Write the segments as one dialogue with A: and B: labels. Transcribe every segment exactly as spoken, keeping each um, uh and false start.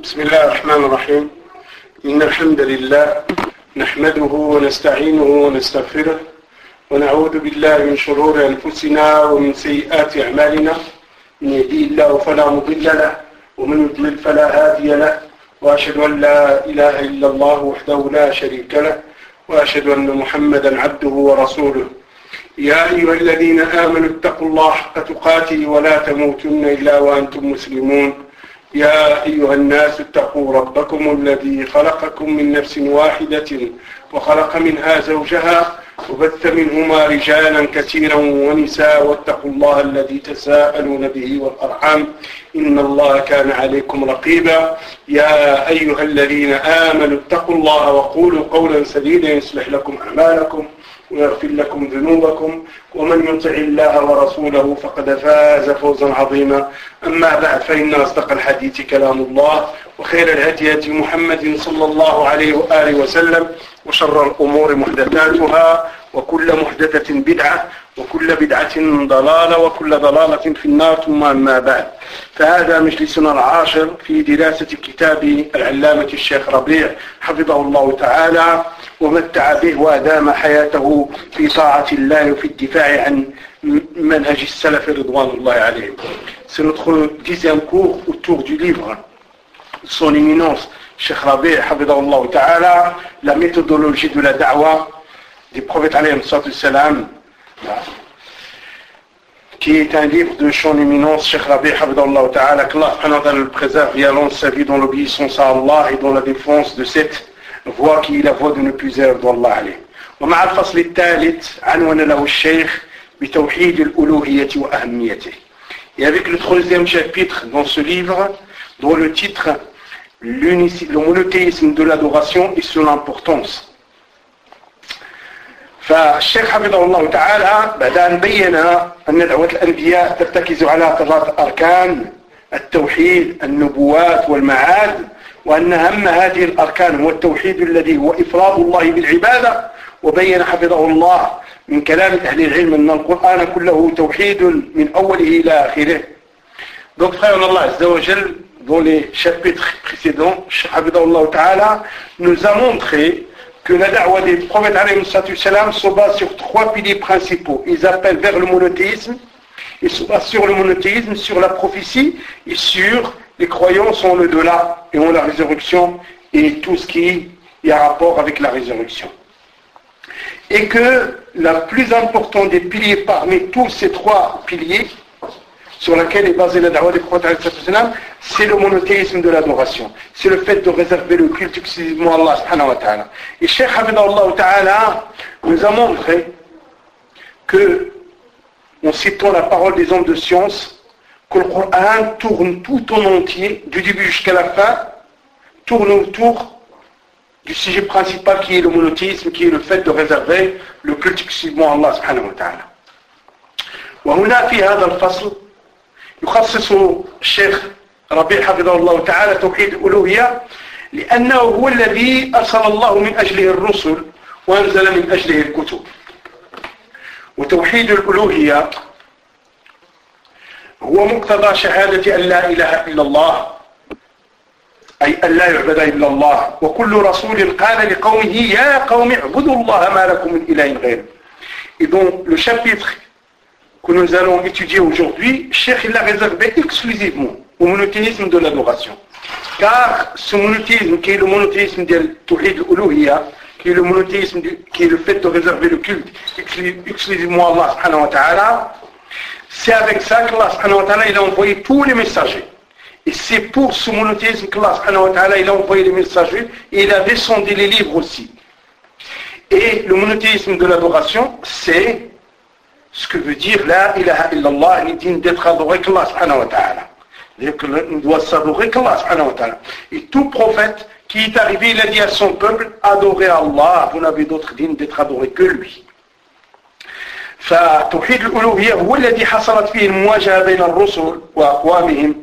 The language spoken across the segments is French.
A: بسم الله الرحمن الرحيم. إن الحمد لله نحمده ونستعينه ونستغفره ونعوذ بالله من شرور أنفسنا ومن سيئات أعمالنا. من يهديه الله فلا مضل له ومن يضلل فلا هادي له، وأشهد أن لا إله إلا الله وحده لا شريك له، وأشهد أن محمدا عبده ورسوله. يا أيها الذين آمنوا اتقوا الله حق تقاته ولا تموتن إلا وأنتم مسلمون. يا أيها الناس اتقوا ربكم الذي خلقكم من نفس واحدة وخلق منها زوجها وبث منهما رجالا كثيرا ونساء، واتقوا الله الذي تساءلون به والأرحام إن الله كان عليكم رقيبا. يا أيها الذين آمنوا اتقوا الله وقولوا قولا سديدا يصلح لكم أعمالكم ويغفر لكم ذنوبكم، ومن يطع الله ورسوله فقد فاز فوزا عظيما. أما بعد، فإن أصدق الحديث كلام الله، وخير الهدي هدي محمد صلى الله عليه وآله وسلم، وشر الأمور محدثاتها، وكل محدثة بدعة، وكل بدعة ضلالة، وكل ضلالة في النار. ثم أما بعد، فهذا مجلسنا العاشر في دراسة كتاب العلامة الشيخ ربيع حفظه الله تعالى ومتع به وأدام حياته في طاعة الله وفي الدفاع عن منهج السلف رضوان الله عليهم. C'est notre dixième cours autour du livre de son éminence Cheikh Rabi' hafidahullah ta'ala, la méthodologie de la da'wa des prophètes alayhi salam, qui est un livre de son éminence Cheikh Rabi' hafidahullah ta'ala, qu'Allah subhanahu wa ta'ala le préserve et allonge sa vie dans l'obéissance à Allah et dans la défense de cette voie qui est la voie de ne plus errer d'Allah alayhi. ومع الفصل الثالث عنوان له الشيخ بتوحيد الألوهية وأهميته. Et avec le troisième chapitre dans ce livre, dont le titre le monothéisme de l'adoration et sur l'importance. فالشيخ حفظه الله تعالى بعد أن بين أن دعوة الأنبياء ترتكز على ثلاث أركان: التوحيد، النبوات، والمعاد، وأن أهم هذه الأركان هو التوحيد الذي هو إفراد الله بالعبادة. وبين حفظه الله من كلام أهل العلم أن القرآن كله توحيد من أوله إلى آخره. Donc frère Allah Azza wa Jal, dans les chapitres précédents, Hafidahullah Ta'ala nous a montré que la da'wa des prophètes alayhi salam se base sur trois piliers principaux. Ils appellent vers le monothéisme, ils se basent sur le monothéisme, sur la prophétie et sur les croyances en l'au-delà et en la résurrection et tout ce qui est en rapport avec la résurrection. Et que la plus importante des piliers parmi tous ces trois piliers sur laquelle est basée la da'wa des prophètes, c'est le monothéisme de l'adoration. C'est le fait de réserver le culte exclusivement à Allah subhanahu wa ta'ala. Et Cheikh Hafidahullah ta'ala nous a montré que, en citant la parole des hommes de science, que le Coran tourne tout en entier, du début jusqu'à la fin, tourne autour du sujet principal qui est le monothéisme, qui est le fait de réserver le culte exclusivement à Allah subhanahu wa ta'ala. وهنا في هذا الفصل يخصص الشيخ ربيع حفظه الله تعالى توحيد الألوهية، لأنه هو الذي أرسل الله من أجله الرسل وأنزل من أجله الكتب. وتوحيد الألوهية هو مقتضى شهادة أن لا إله إلا الله، أي أن لا يعبد إلا الله. وكل رسول قال لقومه يا قوم اعبدوا الله ما لكم من إله غيره. Et donc le chapitre que nous allons étudier aujourd'hui, Cheikh il l'a réservé exclusivement au monothéisme de l'adoration. Car ce monothéisme qui est le monothéisme de Tawhid al-Uluhiyya, qui est le monothéisme de, qui est le fait de réserver le culte exclusivement à Allah subhanahu wa ta'ala, c'est avec ça qu'Allah subhanahu wa ta'ala il a envoyé tous les messagers. Et c'est pour ce monothéisme qu'Allah subhanahu wa ta'ala il a envoyé les messagers et il a descendu les livres aussi. Et le monothéisme de l'adoration, c'est ce que veut dire la ilaha illallah, il dit d'être adoré qu'Allah subhanahu wa ta'ala. C'est-à-dire qu'on doit s'adorer qu'Allah subhanahu wa ta'ala. Et tout prophète qui est arrivé, il a dit à son peuple, adorez Allah, vous n'avez d'autre digne d'être adoré que lui. فتوحيد الألوهية هو الذي حصلت فيه المواجهة بين الرسل وأقوامهم.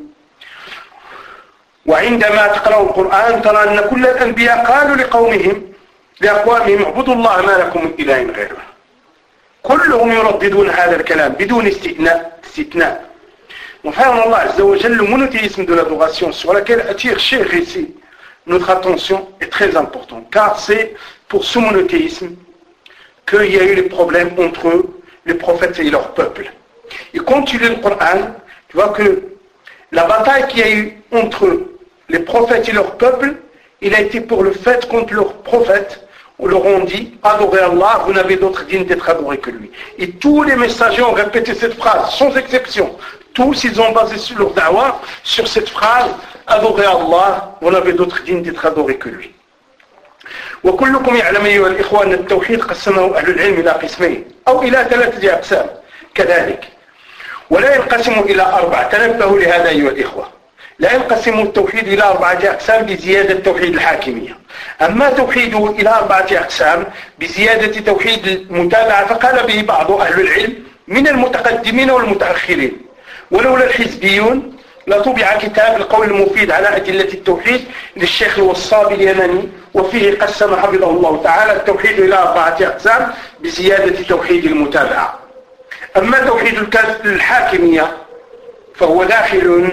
A: وعندما تقرأ القرآن ترى أن كل الأنبياء قالوا لقومهم لأقوامهم اعبدوا الله ما لكم من إله غيره. كلهم يرددون هذا الكلام بدون استثناء استثناء Mon frère en Allah Azza wa Jal, le monothéisme de l'adoration sur laquelle attire Cheikh ici notre attention est très important, car c'est pour ce monothéisme qu'il y a eu les problèmes entre les prophètes et leur peuple. Et quand tu lis le Coran, tu vois que la bataille qu'il y a eu entre les prophètes et leur peuple, il a été pour le fait contre leurs prophètes, on leur ont dit, adorez Allah, vous n'avez d'autre digne d'être adoré que lui. Et tous les messagers ont répété cette phrase, sans exception. Tous, ils ont basé sur leur da'wah, sur cette phrase, adorez Allah, vous n'avez d'autre digne d'être adoré que lui. وكلكم يعلم أيها الإخوة أن التوحيد قسمه أهل العلم إلى قسمين أو إلى ثلاثة أقسام كذلك ولا ينقسم إلى أربعة. تنبهوا لهذا أيها الإخوة، لا ينقسم التوحيد إلى أربعة أقسام بزيادة توحيد الحاكمية. أما توحيده إلى أربعة أقسام بزيادة توحيد المتابعة فقال به بعض أهل العلم من المتقدمين والمتأخرين. ولولا الحزبيون لطبع كتاب القول المفيد على أدلة التوحيد للشيخ الوصابي اليمني، وفيه قسم حفظه الله تعالى التوحيد إلى أربعة أقسام بزيادة توحيد المتابعة. أما توحيد الحاكمية فهو داخل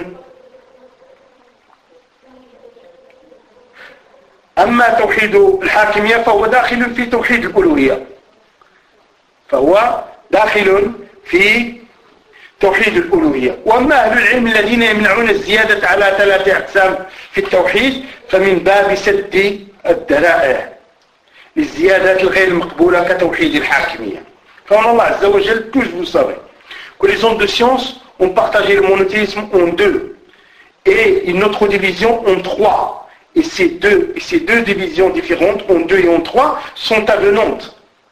A: أما توحيد الحاكمية فهو داخل في توحيد الألوهية فهو داخل في توحيد الألوهية. وأما أهل العلم الذين يمنعون الزيادة على ثلاثة أقسام في التوحيد فمن باب سد الذرائع للزيادات الغير مقبولة كتوحيد الحاكمية. Comme Allah Azza wa Jal, tous vous savez que les hommes de science ont partagé le monothéisme en deux et une autre division en trois. Et ces deux, et ces deux divisions différentes, en deux et en trois, sont avenantes.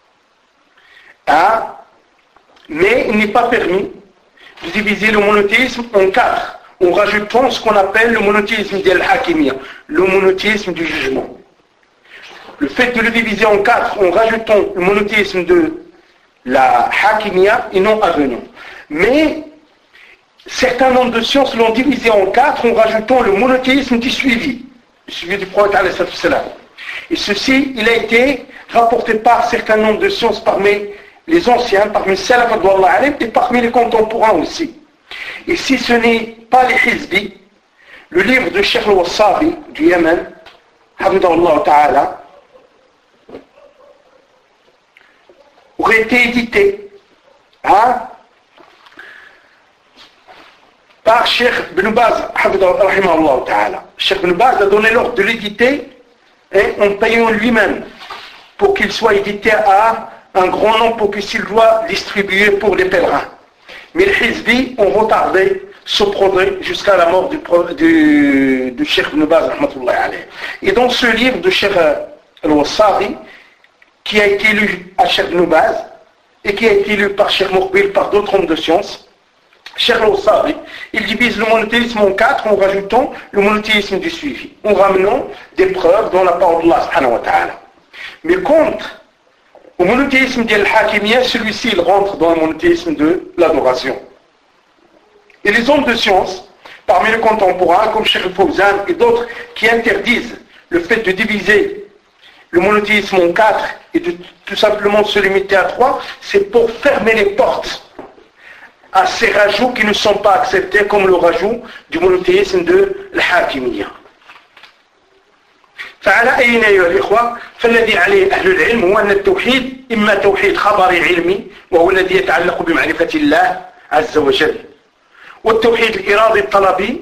A: Ah, mais il n'est pas permis de diviser le monothéisme en quatre, en rajoutant ce qu'on appelle le monothéisme d'Al-Hakimiyya, le monothéisme du jugement. Le fait de le diviser en quatre, en rajoutant le monothéisme de la Hakimiyya, est non avenant. Mais certains nombres de sciences l'ont divisé en quatre, en rajoutant le monothéisme du suivi, le suivi du prophète alayhi salam. Et ceci, il a été rapporté par certains nombres de sciences parmi les anciens, parmi les salaf et parmi les contemporains aussi. Et si ce n'est pas les hizbis, le livre de Cheikh al-Wassabi du Yémen, Hafidahullah Ta'ala, aurait été édité hein, par Cheikh Ibn Baz, Hafidahullah Ta'ala. Cheikh Ibn Baz a donné l'ordre de l'éditer en payant lui-même pour qu'il soit édité à un grand nombre pour qu'il doit distribuer pour les pèlerins. Mais les hizbis ont retardé ce progrès jusqu'à la mort du, du, du Cheikh Ibn Baz. Et dans ce livre de Cheikh al-Wassabi, qui a été lu à Cheikh Ibn Baz et qui a été lu par Cheikh Muqbil, par d'autres hommes de science, Cheikh al-Wassabi, il divise le monothéisme en quatre en rajoutant le monothéisme du suivi, en ramenant des preuves dans la parole d'Allah subhanahu wa ta'ala. Mais contre au monothéisme d'Al-Hakimiyya, celui-ci il rentre dans le monothéisme de l'adoration. Et les hommes de science, parmi les contemporains, comme Cheikh Fawzan et d'autres, qui interdisent le fait de diviser le monothéisme en quatre et de tout simplement se limiter à trois, c'est pour fermer les portes à ces rajouts qui ne sont pas acceptés, comme le rajout du monothéisme de l'Hakimiyya. فعلى أينا أيها الإخوة فالذي عليه أهل العلم هو أن التوحيد إما توحيد خبري علمي وهو الذي يتعلق بمعرفة الله عز وجل، والتوحيد الإرادي الطلبي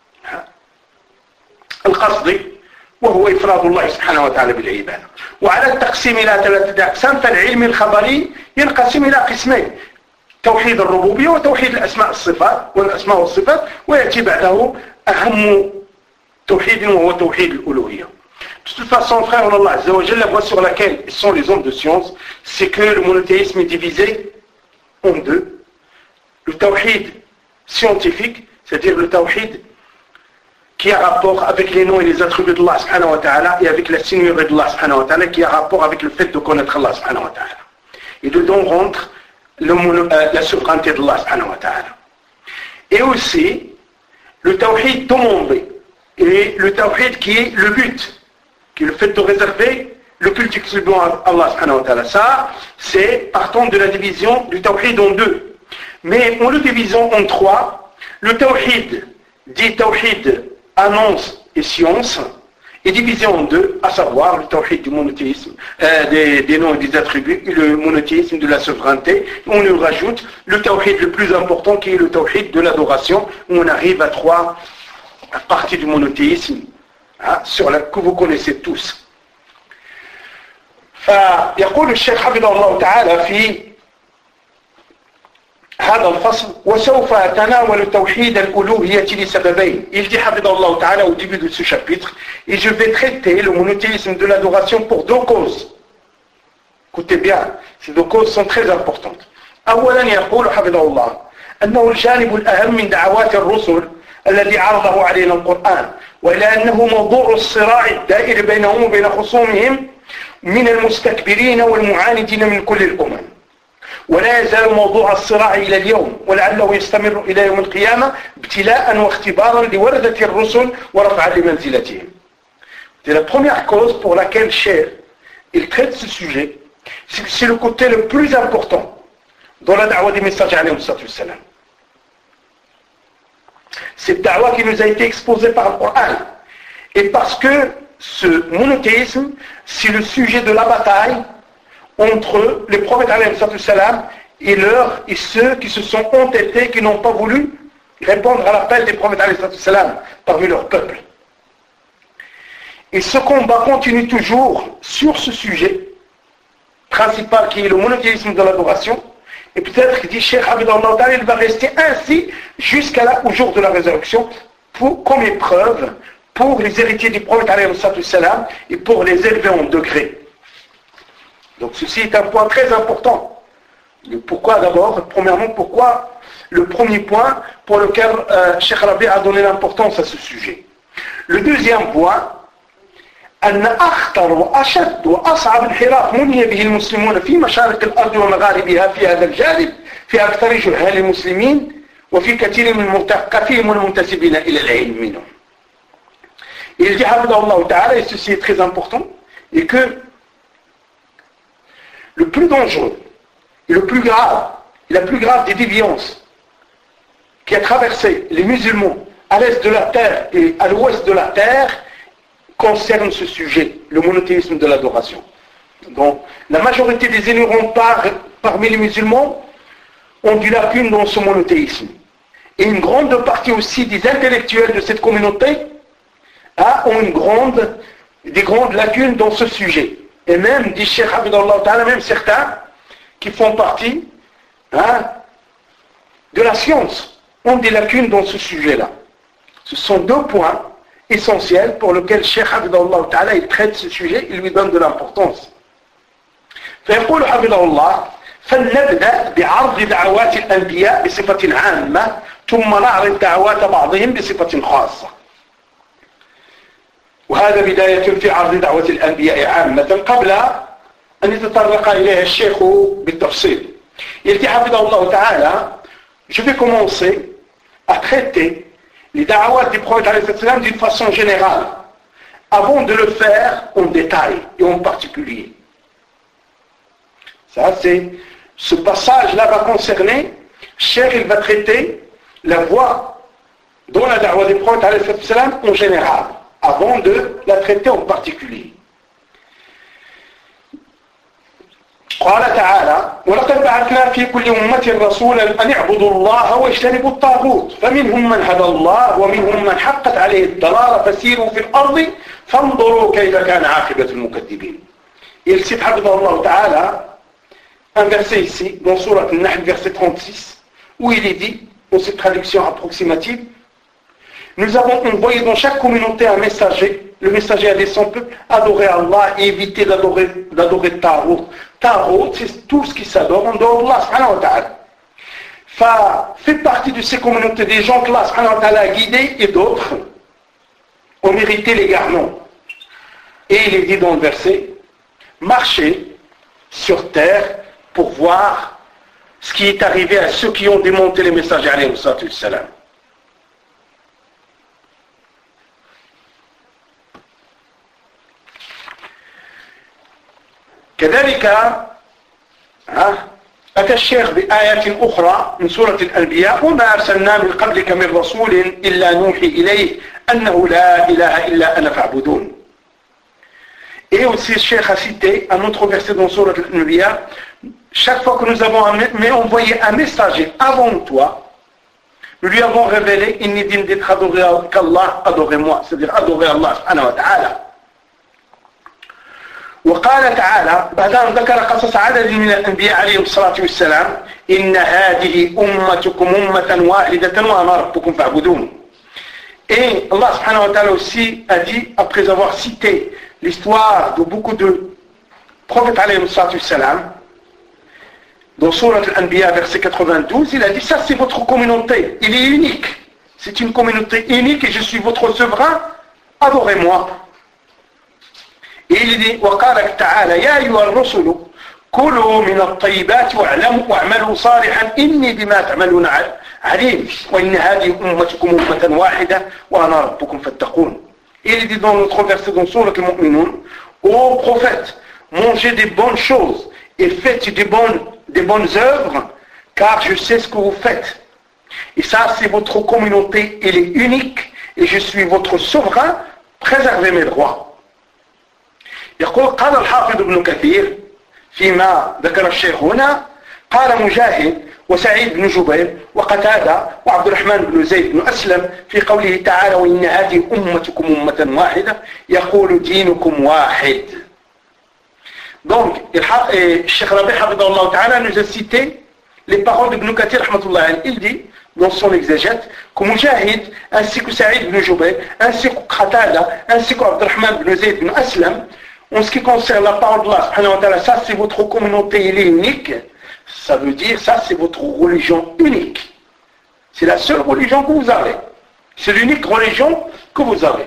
A: القصدي وهو إفراد الله سبحانه وتعالى بالعبادة. وعلى التقسيم إلى ثلاثة أقسام فالعلم الخبري ينقسم إلى قسمين، توحيد الربوبية وتوحيد الأسماء والصفات والأسماء والصفات، ويأتي بعده أهم توحيد وهو توحيد الألوهية. De toute façon, frère Allah Azza wa Jalla, la voie sur laquelle sont les hommes de science, c'est que le monothéisme est divisé en deux. Le tawhid scientifique, c'est-à-dire le tawhid qui a rapport avec les noms et les attributs d'Allah subhanahu wa ta'ala et avec la seigneurie d'Allah subhanahu wa ta'ala, qui a rapport avec le fait de connaître Allah subhanahu wa ta'ala. Et dedans rentre le mono, euh, la souveraineté d'Allah subhanahu wa ta'ala. Et aussi, le tawhid demandé, et le tawhid qui est le but, qui est le fait de réserver le culte exclusivement à Allah subhanahu wa ta'ala. Ça, c'est partant de la division du tawhid en deux. Mais en le divisant en trois,
B: Le tawhid, dit tawhid, annonce et science, est divisé en deux, à savoir le tawhid du monothéisme, euh, des, des noms et des attributs, et le monothéisme de la souveraineté. On lui rajoute le tawhid le plus important qui est le tawhid de l'adoration, où on arrive à trois parties du monothéisme, hein, sur la, que vous connaissez tous. فيقول الشيخ حفظه الله تعالى في هذا الفصل وسوف أتناول توحيد الألوهية لسببين. Il dit حفظه الله تعالى au début de ce chapitre, et je vais traiter le monothéisme de l'adoration pour deux causes. Écoutez bien, ces deux causes sont très importantes. أولا يقول حفظه الله أنه الجانب الأهم من دعوات الرسل الذي عرضه علينا القرآن، وإلى أنه موضوع الصراع الدائر بينهم وبين خصومهم من المستكبرين والمعاندين من كل الأمم، ولا يزال موضوع الصراع إلى اليوم، ولعله يستمر إلى يوم القيامة ابتلاء واختبارا لوردة الرسل ورفعا لمنزلتهم. C'est la première cause pour laquelle Cheikh il traite ce sujet, c'est que c'est le côté le plus important dans la da'wah des messagers alayhi salam. Cette da'wah qui nous a été exposée par le Coran, et parce que ce monothéisme, c'est le sujet de la bataille entre les prophètes alayhi salam et leurs et ceux qui se sont entêtés, qui n'ont pas voulu répondre à l'appel des prophètes alayhi salam parmi leur peuple. Et ce combat continue toujours sur ce sujet principal qui est le monothéisme de l'adoration. Et peut-être, dit Cheikh Abdullah Ta'ala, il va rester ainsi jusqu'à là, au jour de la résurrection, pour, comme épreuve pour les héritiers du prophète alayhi salam et pour les élever en degrés. Donc ceci est un point très important. Le pourquoi d'abord, premièrement, pourquoi le premier point pour lequel euh, Cheikh Rabi a donné l'importance à ce sujet. Le deuxième point, أن أخطر وأشد وأصعب انحراف مني به المسلمون في مشارق الأرض ومغاربها في هذا الجانب في أكثر جهال المسلمين وفي كثير من مثقفين والمنتسبين إلى العلم منهم. Il dit Allah Ta'ala, et ceci est très important, et que le plus dangereux et le plus grave, et la plus grave des déviances qui a traversé les musulmans à l'est de la terre et à l'ouest de la terre concerne ce sujet, le monothéisme de l'adoration. Donc, la majorité des ignorants par, parmi les musulmans ont du lacune dans ce monothéisme. Et une grande partie aussi des intellectuels de cette communauté hein, ont une grande, des grandes lacunes dans ce sujet. Et même, dit Cheikh Abdullah Ta'ala, même certains qui font partie hein, de la science ont des lacunes dans ce sujet-là. Ce sont deux points essentiel pour lequel Cheikh Hafidahullah Ta'ala il traite ce sujet, il lui donne de l'importance. فيقول حفظه الله فلنبدأ بعرض دعوات الأنبياء بصفة عامة ثم نعرض دعوات بعضهم بصفة خاصة. وهذا بداية في عرض دعوة الأنبياء عامة قبل أن يتطرق إليها الشيخ بالتفصيل. Il dit حفظه تعالى je vais commencer à traiter les da'awat du prophète d'une façon générale, avant de le faire en détail et en particulier. Ça, c'est, ce passage-là va concerner, Cheikh, il va traiter la voie dans la da'awat du prophète en général, avant de la traiter en particulier. قال تعالى ولقد بعثنا في كل أمة رسولا أن اعبدوا الله واجتنبوا الطاغوت فمنهم من هدى الله ومنهم من حقت عليه الضلالة فسيروا في الأرض فانظروا كيف كان عاقبة المكذبين. Il cite حفظه تعالى un verset ici dans Sourate An-Nahl verset trente-six où il est dit dans cette traduction approximative nous avons envoyé dans chaque communauté un messager. Le messager a dit son peuple adorer Allah et éviter d'adorer, d'adorer Tarout. Tarout, c'est tout ce qui s'adore en dehors d'Allah subhanahu wa ta'ala. Fa, fait partie de ces communautés des gens que Allah subhanahu wa ta'ala a guidés et d'autres ont mérité l'égarement. Et il est dit dans le verset, marchez sur terre pour voir ce qui est arrivé à ceux qui ont démonté les messagers alayhi salam. كذلك أتى الشيخ بآيات أخرى من سورة الأنبياء وما أرسلنا من قبلك من رسول إلا نوحي إليه أنه لا إله إلا أنا فاعبدون. Et aussi, le Cheikh a cité un autre verset dans Surat al-Anbiya. Chaque fois que nous avons envoyé un messager avant toi, nous lui avons révélé « Inni din d'être adoré qu'Allah, adorez-moi », c'est-à-dire adorez Allah subhanahu wa ta'ala. وقال تعالى بعد أن ذكر قصص عدد من الأنبياء عليهم الصلاة والسلام إن هذه أمتكم أمة واحدة وأنا ربكم فاعبدون. Et Allah subhanahu wa ta'ala aussi a dit, après avoir cité l'histoire de beaucoup de prophètes alayhi salam, dans Surat al-Anbiya verset quatre-vingt-douze, il a dit, ça c'est votre communauté, il est unique, c'est une communauté unique et je suis votre souverain, adorez-moi. Et il dit, وقال تعالى يا أيها الرسل كلوا من الطيبات واعلموا واعملوا صالحا إني بما تعملون عليم وإن هذه أمتكم أمة واحدة وأنا ربكم فاتقون. Il dit dans notre verset dans Surat al-Mu'minun, ô prophète, mangez des bonnes choses et faites des bonnes, des bonnes œuvres, car je sais ce que vous faites. Et ça, c'est votre communauté, elle est unique, et je suis votre souverain, préservez mes droits. يقول قال الحافظ ابن كثير فيما ذكر الشيخ هنا قال مجاهد وسعيد بن جبير وقتادة وعبد الرحمن بن زيد بن أسلم في قوله تعالى وإن هذه أمتكم أمة واحدة يقول دينكم واحد. Donc, Cheikh Rabi Hafidahullah Ta'ala nous a cité les paroles d'Ibn Kathir rahmatullah alayhi. Il dit dans son exégète que Mujahid ainsi que Saïd ibn Jubayr ainsi que Qatada ainsi que Abd al-Rahman ibn Zayd ibn Aslam, en ce qui concerne la parole d'Allah subhanahu wa ta'ala, ça c'est votre communauté, elle est unique, ça veut dire ça c'est votre religion unique, c'est la seule religion que vous avez, c'est l'unique religion que vous avez.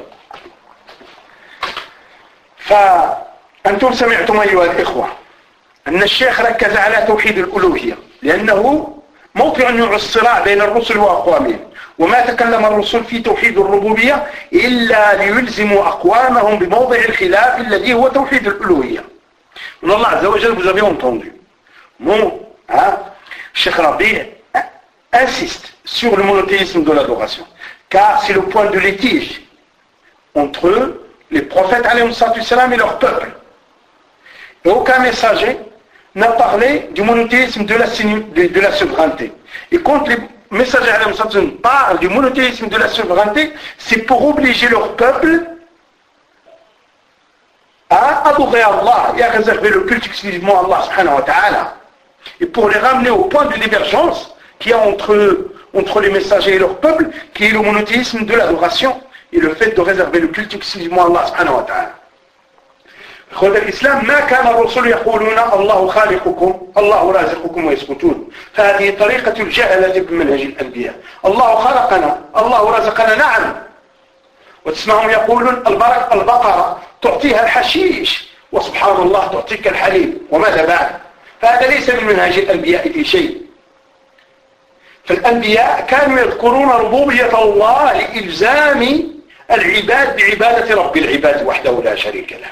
B: فأنتم سمعتم أيها الإخوة أن الشيخ ركز على توحيد الألوهية لأنه موقع الصراع بين الرسل وأقوامهم، وما تكلم الرسل في توحيد الربوبية إلا ليلزموا أقوامهم بموضع الخلاف الذي هو توحيد الألوهية. من الله عز وجل, vous avez entendu. Mon, hein, Cheikh Rabi insiste sur le monothéisme de l'adoration, car c'est le point de litige entre les prophètes alayhi salam et leur peuple. Et aucun messager n'a parlé du monothéisme de la, de, de la souveraineté. Et quand les messagers alayhi salam parlent du monothéisme de la souveraineté, c'est pour obliger leur peuple à adorer Allah et à réserver le culte exclusivement à Allah subhanahu wa ta'ala. Et pour les ramener au point de divergence qu'il y a entre, entre les messagers et leur peuple, qui est le monothéisme de l'adoration et le fait de réserver le culte exclusivement à Allah subhanahu wa ta'ala. إخوة الإسلام ما كان الرسل يقولون الله خالقكم الله رازقكم ويسكتون، فهذه طريقة الجهلة بمنهج الأنبياء. الله خلقنا الله رزقنا نعم، وتسمعهم يقولون البقرة تعطيها الحشيش وسبحان الله تعطيك الحليب وماذا بعد، فهذا ليس من منهج الأنبياء في شيء. فالأنبياء كانوا يذكرون ربوبية الله لإلزام العباد بعبادة رب العباد وحده لا شريك له.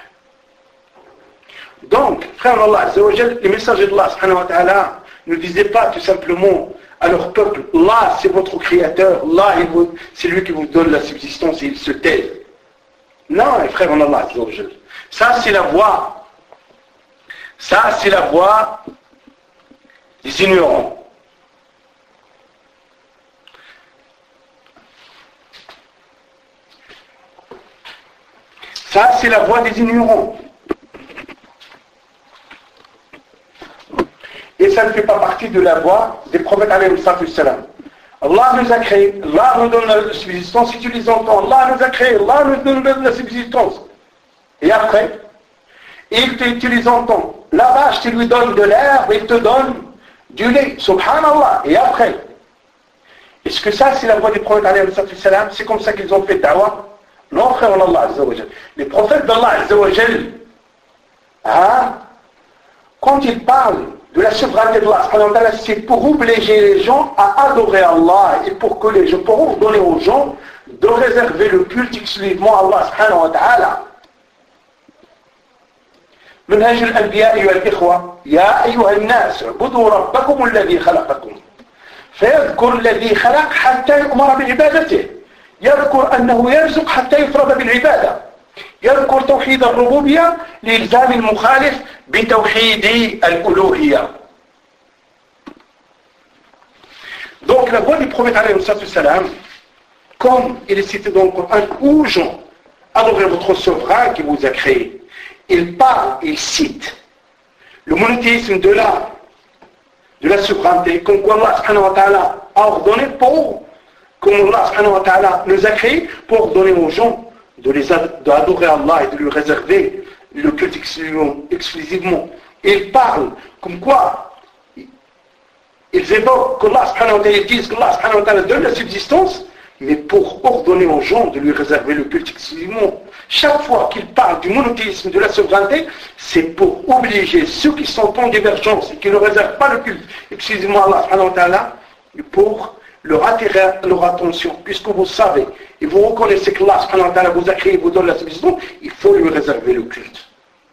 B: Donc, frère Allah Azza wa Jal, les messagers d'Allah subhanahu wa ta'ala ne disaient pas tout simplement à leur peuple, Allah c'est votre créateur, Allah c'est lui qui vous donne la subsistance et il se taise. Non, frère Allah Azza wa Jal, ça c'est la voie, ça c'est la voie des ignorants. Ça c'est la voie des ignorants. Et ça ne fait pas partie de la voie des prophètes alayhi salam. Allah nous a créé, Allah nous donne la subsistance, utilisant temps, Allah nous a créé, Allah nous donne la subsistance. Et après, il t'utilise en temps. La vache, tu lui donnes de l'herbe, il te donne du lait. Subhanallah. Et après, est-ce que ça c'est la voie des prophètes alayhi salam? C'est comme ça qu'ils ont fait da'wah? Non, frère Allah Azza wa Jal. Les prophètes d'Allah Azza wa Jal, hein, quand ils parlent de la souveraineté d'Allah, c'est pour obliger les gens à adorer Allah et pour que les gens, pour ordonner aux gens de réserver le culte exclusivement à Allah subhanahu wa ta'ala. منهج الأنبياء أيها الإخوة يا أيها الناس اعبدوا ربكم الذي خلقكم فيذكر الذي خلق حتى يؤمر بعبادته يذكر أنه يرزق حتى يفرض بالعبادة يذكر توحيد الربوبية لإلزام المخالف بتوحيد الألوهية. Donc la voix du prophète alayhi salam, comme il est cité dans le Coran, où gens adorez votre souverain qui vous a créé. Il parle, il cite le monothéisme de la, de la souveraineté, comme quoi Allah subhanahu wa ta'ala a ordonné pour, comme Allah subhanahu wa ta'ala nous a créé pour ordonner aux gens de les d'adorer Allah et de lui réserver le culte exclusivement. Il parle comme quoi ils évoquent qu'Allah subhanahu wa ta'ala, ils disent qu'Allah subhanahu wa ta'ala donne la subsistance, mais pour ordonner aux gens de lui réserver le culte exclusivement. Chaque fois qu'il parle du monothéisme, de la souveraineté, c'est pour obliger ceux qui sont en divergence et qui ne réservent pas le culte exclusivement à Allah subhanahu wa ta'ala, pour leur attirer leur attention, puisque vous savez, et vous reconnaissez que Allah subhanahu wa ta'ala vous a créé et vous donne la subsistance, il faut lui réserver le culte.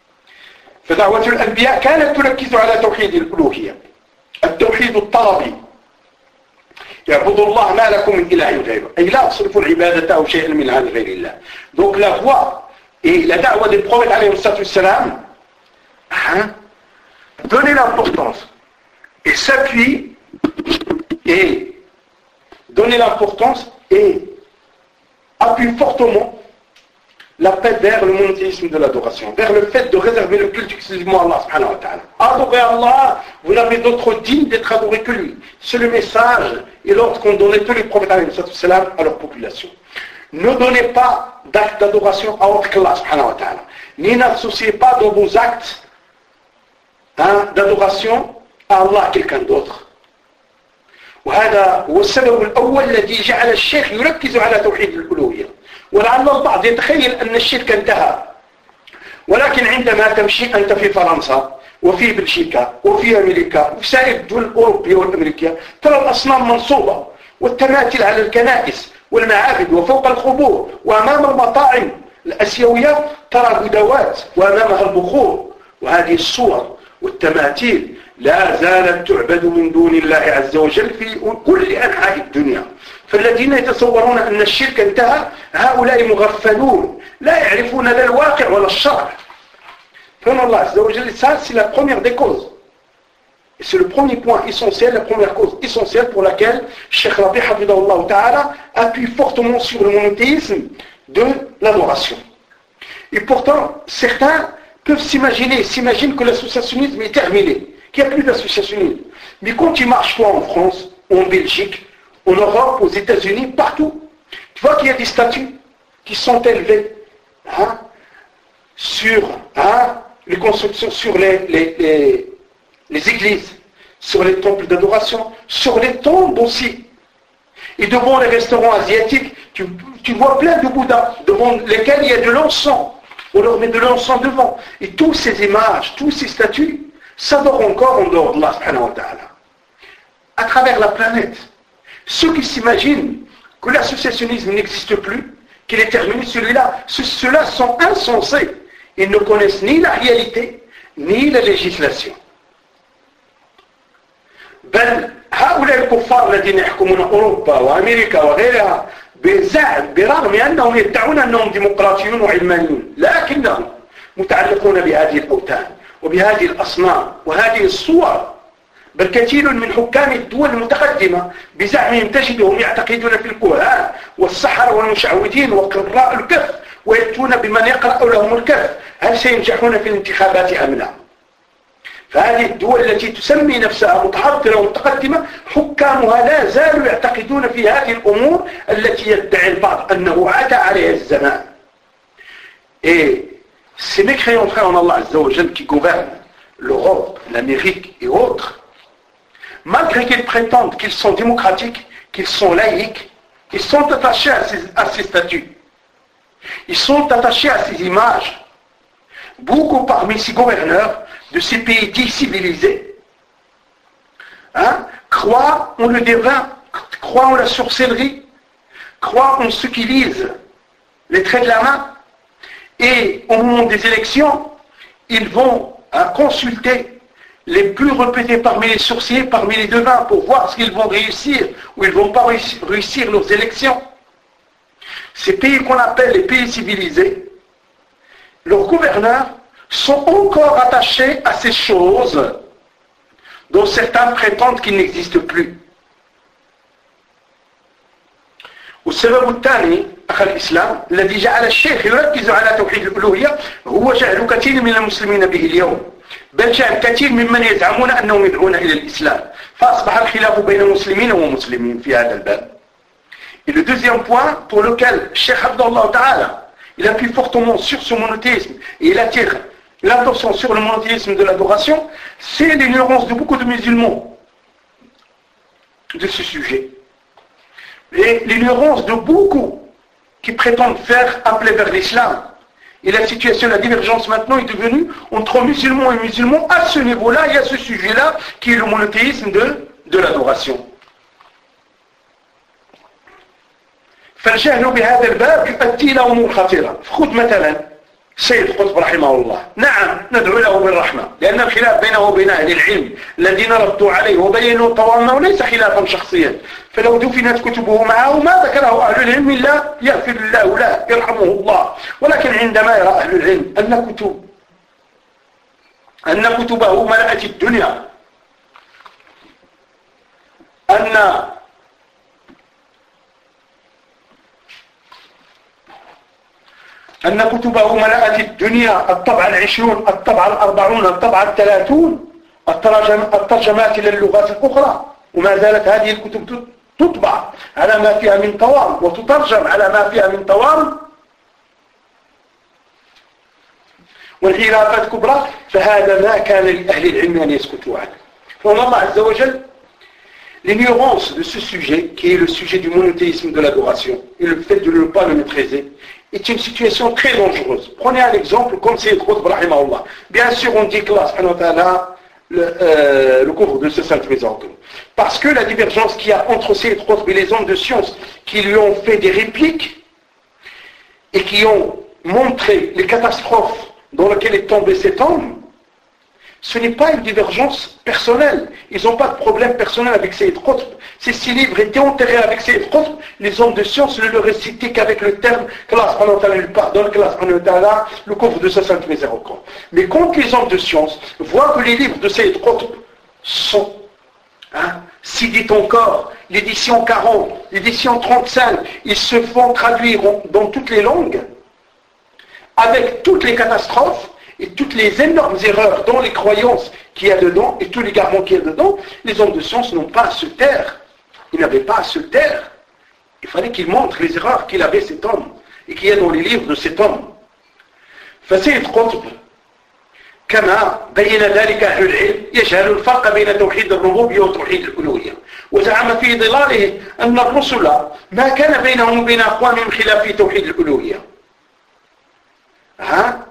B: فدعوة الأنبياء كانت تركز على توحيد الألوهية التوحيد الطلبي يعبد الله ما لكم من إله غيره أي لا تصرفوا العبادة أو شيئا منها لغير الله. Donc la voix et la da'wa des prophètes alayhi salam hein, donner l'importance et s'appuie et donner l'importance et appuie fortement l'appel vers le monothéisme de l'adoration, vers le fait de réserver le culte exclusivement à Allah subhanahu wa ta'ala. Adorer Allah, vous n'avez d'autre digne d'être adoré que lui. C'est le message et l'ordre qu'ont donné tous les prophètes alayhi salam à leur population. Ne donnez pas d'actes d'adoration à autre qu'Allah subhanahu wa ta'ala. Ni n'associez pas dans vos actes hein, d'adoration à Allah quelqu'un d'autre. وهذا هو السبب الأول الذي جعل الشيخ يركز على توحيد الألوهية. ولعل البعض يتخيل أن الشرك انتهى، ولكن عندما تمشي أنت في فرنسا وفي بلجيكا وفي أمريكا وفي سائر الدول الأوروبية والأمريكية ترى الأصنام منصوبة والتماثيل على الكنائس والمعابد وفوق القبور وأمام المطاعم الأسيوية ترى بدوات وأمامها البخور، وهذه الصور والتماثيل لا زالت تعبد من دون الله عز وجل في كل أنحاء الدنيا. فالذين يتصورون أن الشرك انتهى هؤلاء مغفلون لا يعرفون لا الواقع ولا الشرع. Vraiment Allah Azza wa Jalla, ça c'est la première des causes. Et c'est le premier point essentiel, la première cause essentielle pour laquelle Cheikh Rabi Hafidahullah Ta'ala appuie fortement sur le monothéisme de l'adoration. Et pourtant, certains peuvent s'imaginer, s'imaginent que l'associationnisme est terminé, qu'il n'y a plus d'associationnisme. Mais quand ils marchent toi en France, en Belgique, en Europe, aux États-Unis, partout, tu vois qu'il y a des statues qui sont élevées hein, sur hein, les constructions, sur les, les, les, les églises, sur les temples d'adoration, sur les tombes aussi. Et devant les restaurants asiatiques, tu, tu vois plein de Bouddhas, devant lesquels il y a de l'encens. On leur met de l'encens devant. Et toutes ces images, tous ces statues, s'adorent encore en dehors de Allah subhanahu wa ta'ala. À travers la planète. Ceux qui s'imaginent que l'associationnisme n'existe plus, qu'il est terminé, celui-là, ceux-là sont insensés. Ils ne connaissent ni la réalité, ni la législation. بل هؤلاء الكفار الذين يحكمون أوروبا وأمريكا وغيرها برغم أنهم يدعون أنهم ديمقراطيون وعلمانيون، لكنهم متعلقون بهذه الأوثان وبهذه الأصنام وهذه الصور. بل كثير من حكام الدول المتقدمة بزعمهم تجدهم يعتقدون في الكهان والسحرة والمشعوذين وقراء الكهف ويأتون بمن يقرأ لهم الكهف. هل سينجحون في الانتخابات أم لا؟ فهذه الدول التي تسمي نفسها متحضرة ومتقدمة حكامها لا زالوا يعتقدون في هذه الأمور التي يدعي البعض أنه عتى عليها الزمان. Et ces mécréants frères en Allah Azza wa Jal qui gouvernent l'Europe, l'Amérique et autres, malgré qu'ils prétendent qu'ils sont démocratiques, qu'ils sont laïcs, ils sont attachés à ces, à ces statuts. Ils sont attachés à ces images. Beaucoup parmi ces gouverneurs de ces pays dits civilisés hein, croient en le divin, croient en la sorcellerie, croient en ceux qui lisent les traits de la main, et au moment des élections, ils vont hein, consulter les plus répétés parmi les sorciers, parmi les devins, pour voir s'ils vont réussir ou ils ne vont pas réussir leurs élections. Ces pays qu'on appelle les pays civilisés, leurs gouverneurs sont encore attachés à ces choses dont certains prétendent qu'ils n'existent plus. والسبب الثاني أخ الإسلام الذي جعل الشيخ يركز على توحيد الألوهية هو جهل كثير من المسلمين به اليوم، بل جهل كثير ممن يزعمون أنهم يدعون إلى الإسلام، فأصبح الخلاف بين المسلمين ومسلمين في هذا الباب. Et le deuxième point pour lequel Cheikh Abdallah Ta'ala il appuie fortement sur ce monothéisme et il attire l'attention sur le monothéisme de l'adoration, c'est l'ignorance de beaucoup de musulmans de ce sujet. Et l'ignorance de beaucoup qui prétendent faire appeler vers l'islam. Et la situation, la divergence maintenant est devenue entre musulmans et musulmans à ce niveau-là et à ce sujet-là qui est le monothéisme de, de l'adoration. فالجهل بهذا الباب يؤدي إلى أمور خطيرة. خذ مثلا سيد قطب رحمه الله، نعم ندعو له بالرحمة لأن الخلاف بينه وبين أهل العلم الذين ردوا عليه وبينوا طوامه ليس خلافا شخصيا، فلو دفنت كتبه معه ما ذكره أهل العلم إلا يغفر الله له يرحمه الله. ولكن عندما يرى أهل العلم أن كتب أن كتبه ملأت الدنيا، أن أن كتبه ملأت الدنيا، الطبع العشرون، الطبع الأربعون، الطبع الثلاثون، الترجم الترجمات إلى اللغات الأخرى، وما زالت هذه الكتب تطبع على ما فيها من طوام وتترجم على ما فيها من طوام والخلافات كبرى، فهذا ما كان لأهل العلم أن يسكتوا عنه. فالله عز وجل l'ignorance de ce sujet, qui est le sujet du monothéisme de l'adoration, et le fait de ne pas le maîtriser, est une situation très dangereuse. Prenez un exemple comme Sayyid Qutb rahimahullah. Bien sûr, on dit que Allah subhanahu wa ta'ala le, euh, le couvre de ce sainte miséricorde. Parce que la divergence qu'il y a entre Sayyid Qutb et les hommes de science qui lui ont fait des répliques et qui ont montré les catastrophes dans lesquelles est tombé cet homme, ce n'est pas une divergence personnelle. Ils n'ont pas de problème personnel avec Sayyid Qutb. Si ces livres étaient enterrés avec Sayyid Qutb, les hommes de science ne le récitaient qu'avec le terme qu'Allah subhanahu wa ta'ala lui pardonne, qu'Allah subhanahu wa ta'ala le couvre de sa sainte miséricorde. Mais quand les hommes de science voient que les livres de Sayyid Qutb sont, hein, si dit encore, l'édition quarante, l'édition trente-cinq, ils se font traduire dans toutes les langues, avec toutes les catastrophes, et toutes les énormes erreurs dans les croyances qu'il y a dedans, et tous les garements qu'il y a dedans, les hommes de science n'ont pas à se taire. Ils n'avaient pas à se taire. Il fallait qu'ils montrent les erreurs qu'il avait cet homme, et qu'il y a dans les livres de cet homme. فسيد قطب كما بين ذلك أهل العلم يجهل الفرق بين توحيد الربوبية وتوحيد الألوهية، وزعم في ضلاله أن الرسل ما كان بينهم وبين أقوامهم خلاف في توحيد الألوهية. ها؟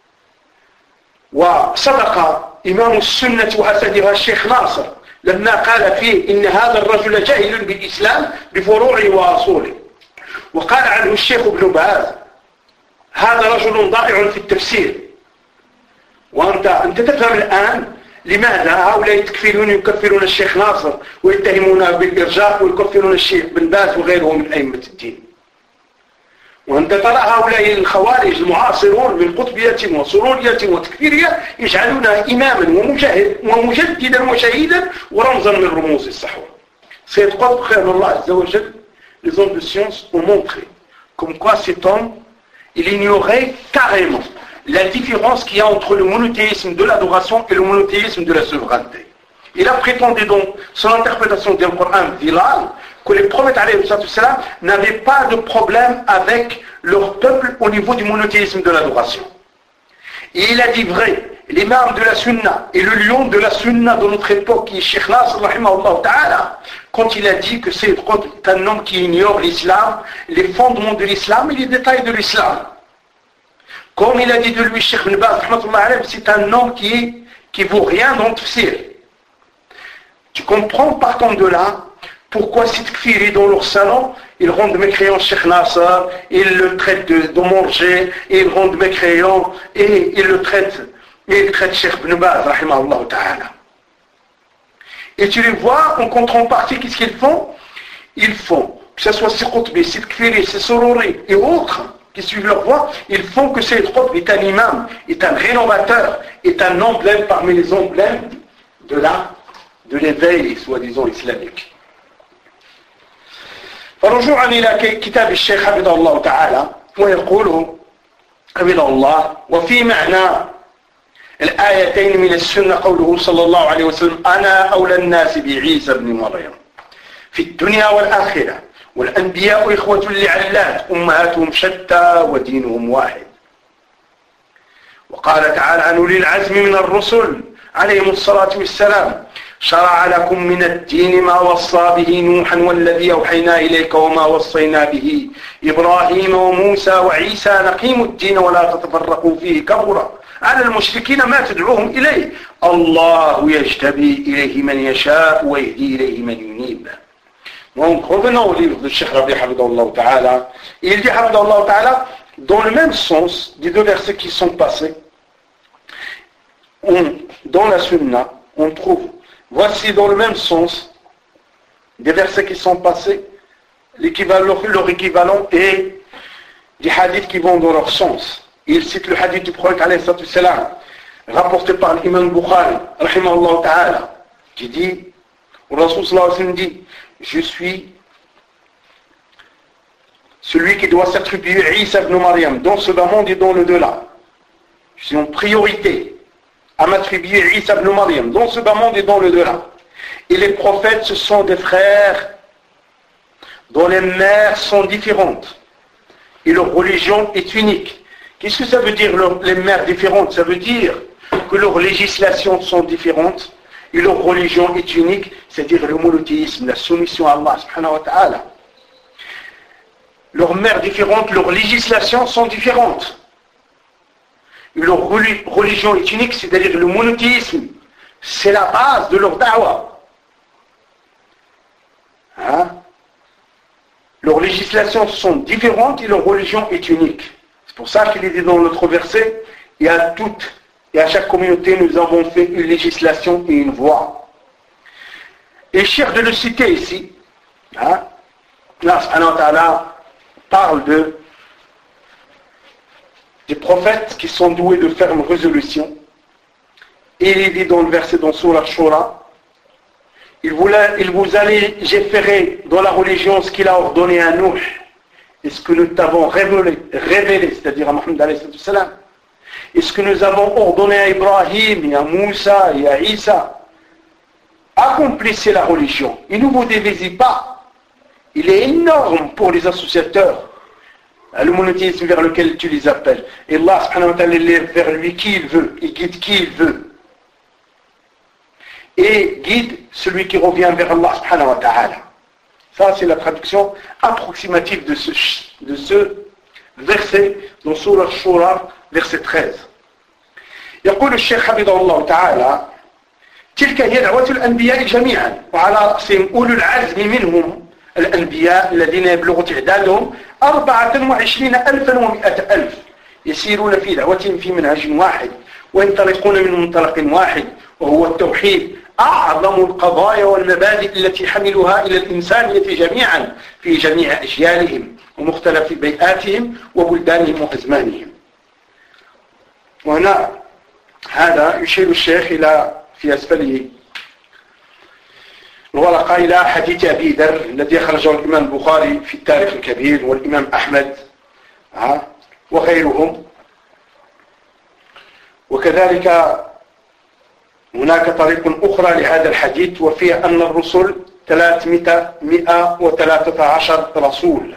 B: وصدق إمام السنة وأسدها الشيخ ناصر لما قال فيه إن هذا الرجل جاهل بالإسلام بفروعه وأصوله. وقال عنه الشيخ ابن باز هذا رجل ضائع في التفسير. وأنت أنت تفهم الآن لماذا هؤلاء يكفرون يكفرون الشيخ ناصر ويتهمونه بالإرجاء ويكفرون الشيخ بن باز وغيره من أئمة الدين. وأنت ترى هؤلاء الخوارج المعاصرون من قطبية وسرورية وتكفيرية يجعلونها إماما ومجاهد ومجددا وشهيدا ورمزا من رموز الصحوة. Sayyid Qutb خير الله عز وجل, les hommes de science ont montré comme quoi cet homme, il ignorait carrément la différence qu'il y a entre le monothéisme de l'adoration et le monothéisme de la souveraineté. Il a prétendu donc, son interprétation du Coran Vilal, que les prophètes n'avaient pas de problème avec leur peuple au niveau du monothéisme de l'adoration. Et il a dit vrai, l'imam de la sunna et le lion de la sunna de notre époque, qui est Cheikh Nasr, quand il a dit que c'est un homme qui ignore l'islam, les fondements de l'islam et les détails de l'islam. Comme il a dit de lui Cheikh Ibn Baz, c'est un homme qui qui vaut rien dans le tafsir. Tu comprends partant de là pourquoi ces takfiris dans leur salon, ils rendent mécréants Cheikh Nasr, ils le traitent de, de manger, et ils rendent mécréants, et ils le traitent et il traite Cheikh Ibn Baz, rahimahullah ta'ala. Et tu les vois en contrepartie, qu'est-ce qu'ils font? Ils font, que ce soit ces Qutbi, ces Kfiri, ces Sorori et autres qui suivent leur voie, ils font que Sayyid Qutb est un imam, est un rénovateur, est un emblème parmi les emblèmes de la, de l'éveil, soi-disant islamique. فرجوعا إلى كتاب الشيخ حفظه الله تعالى ويقول حفظه الله وفي معنى الآيتين من السنة قوله صلى الله عليه وسلم أنا أولى الناس بعيسى بن مريم في الدنيا والآخرة والأنبياء إخوة لعلات أمهاتهم شتى ودينهم واحد. وقال تعالى عن أولي العزم من الرسل عليهم الصلاة والسلام شرع لكم من الدين ما وصى به نوحا والذي أوحينا إليك وما وصينا به إبراهيم وموسى وعيسى نقيموا الدين ولا تتفرقوا فيه كبرا على المشركين ما تدعوهم إليه الله يجتبي إليه من يشاء ويهدي إليه من ينيب. Donc revenons au livre de Cheikh Rabi Hafidahullah Ta'ala. Il dit Hafidahullah Ta'ala dans le même sens des deux versets qui sont passés. On, dans la Sunna, on trouve, voici dans le même sens des versets qui sont passés, l'équivalent, leur équivalent est des hadiths qui vont dans leur sens. Il cite le hadith du prophète alayhi salatu wassalam, rapporté par l'imam Bukhari, rahimahullah ta'ala, qui dit, le Rasul sallallahu alayhi wa sallam dit, je suis celui qui doit s'attribuer Isa ibn Maryam dans ce bas monde et dans le delà. Je suis en priorité à m'attribuer Isa ibn Maryam dans ce bas monde et dans le delà. Et les prophètes, ce sont des frères dont les mères sont différentes et leur religion est unique. Qu'est-ce que ça veut dire les mères différentes? Ça veut dire que leurs législations sont différentes et leur religion est unique, c'est-à-dire le monothéisme, la soumission à Allah subhanahu wa ta'ala. Leurs mères différentes, leurs législations sont différentes. Et leur religion est unique, c'est-à-dire le monothéisme. C'est la base de leur da'wah. Hein? Leurs législations sont différentes et leur religion est unique. C'est pour ça qu'il est dit dans l'autre verset, et à toutes et à chaque communauté nous avons fait une législation et une voie. Et cher de le citer ici, hein? Allah subhanahu wa ta'ala parle de des prophètes qui sont doués de fermes résolutions. Et il est dit dans le verset dans Surah Shura, il vous, a, il vous a légiféré dans la religion ce qu'il a ordonné à nous et ce que nous t'avons révélé, révélé c'est-à-dire à Muhammad alayhi salam, et ce que nous avons ordonné à Ibrahim et à Moussa et à Isa. Accomplissez la religion et ne vous dévisez pas. Il est énorme pour les associateurs le monothéisme vers lequel tu les appelles. Et Allah subhanahu wa ta'ala lève vers lui qui il veut, il guide qui il veut. Et guide celui qui revient vers Allah subhanahu wa ta'ala. Ça c'est la traduction approximative de ce, de ce verset dans Surah Shura, verset treize. يقول الشيخ حفظه الله تعالى تلك هي دعوة الأنبياء جميعا وعلى رأسهم أولو العزم منهم الأنبياء الذين يبلغ تعدادهم أربعة وعشرين ألفا ومئة ألف يسيرون في دعوتهم في منهج واحد وينطلقون من منطلق واحد وهو التوحيد أعظم القضايا والمبادئ التي حملوها إلى الإنسانية جميعا في جميع أجيالهم ومختلف بيئاتهم وبلدانهم وأزمانهم. وهنا هذا يشير الشيخ إلى في أسفله الورقة إلى حديث أبي ذر الذي أخرجه الإمام البخاري في التاريخ الكبير والإمام أحمد وغيرهم. وكذلك هناك طريق أخرى لهذا الحديث وفيه أن الرسل ثلاثمائة وثلاثة عشر رسول.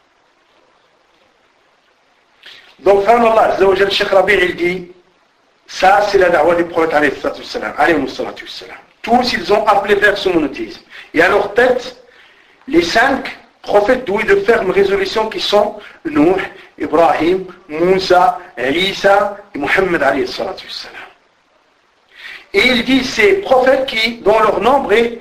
B: Donc, Allah Azza wa Jal, Cheikh Rabi, il dit, ça c'est la da'wah du prophète alayhi salatu wassalam. Tous ils ont appelé vers ce monothéisme. Et à leur tête, les cinq prophètes doués de ferme résolution qui sont Nuh, Ibrahim, Moussa, Isa et Muhammad alayhi salatu wassalam. Et il dit ces prophètes qui, dont leur nombre est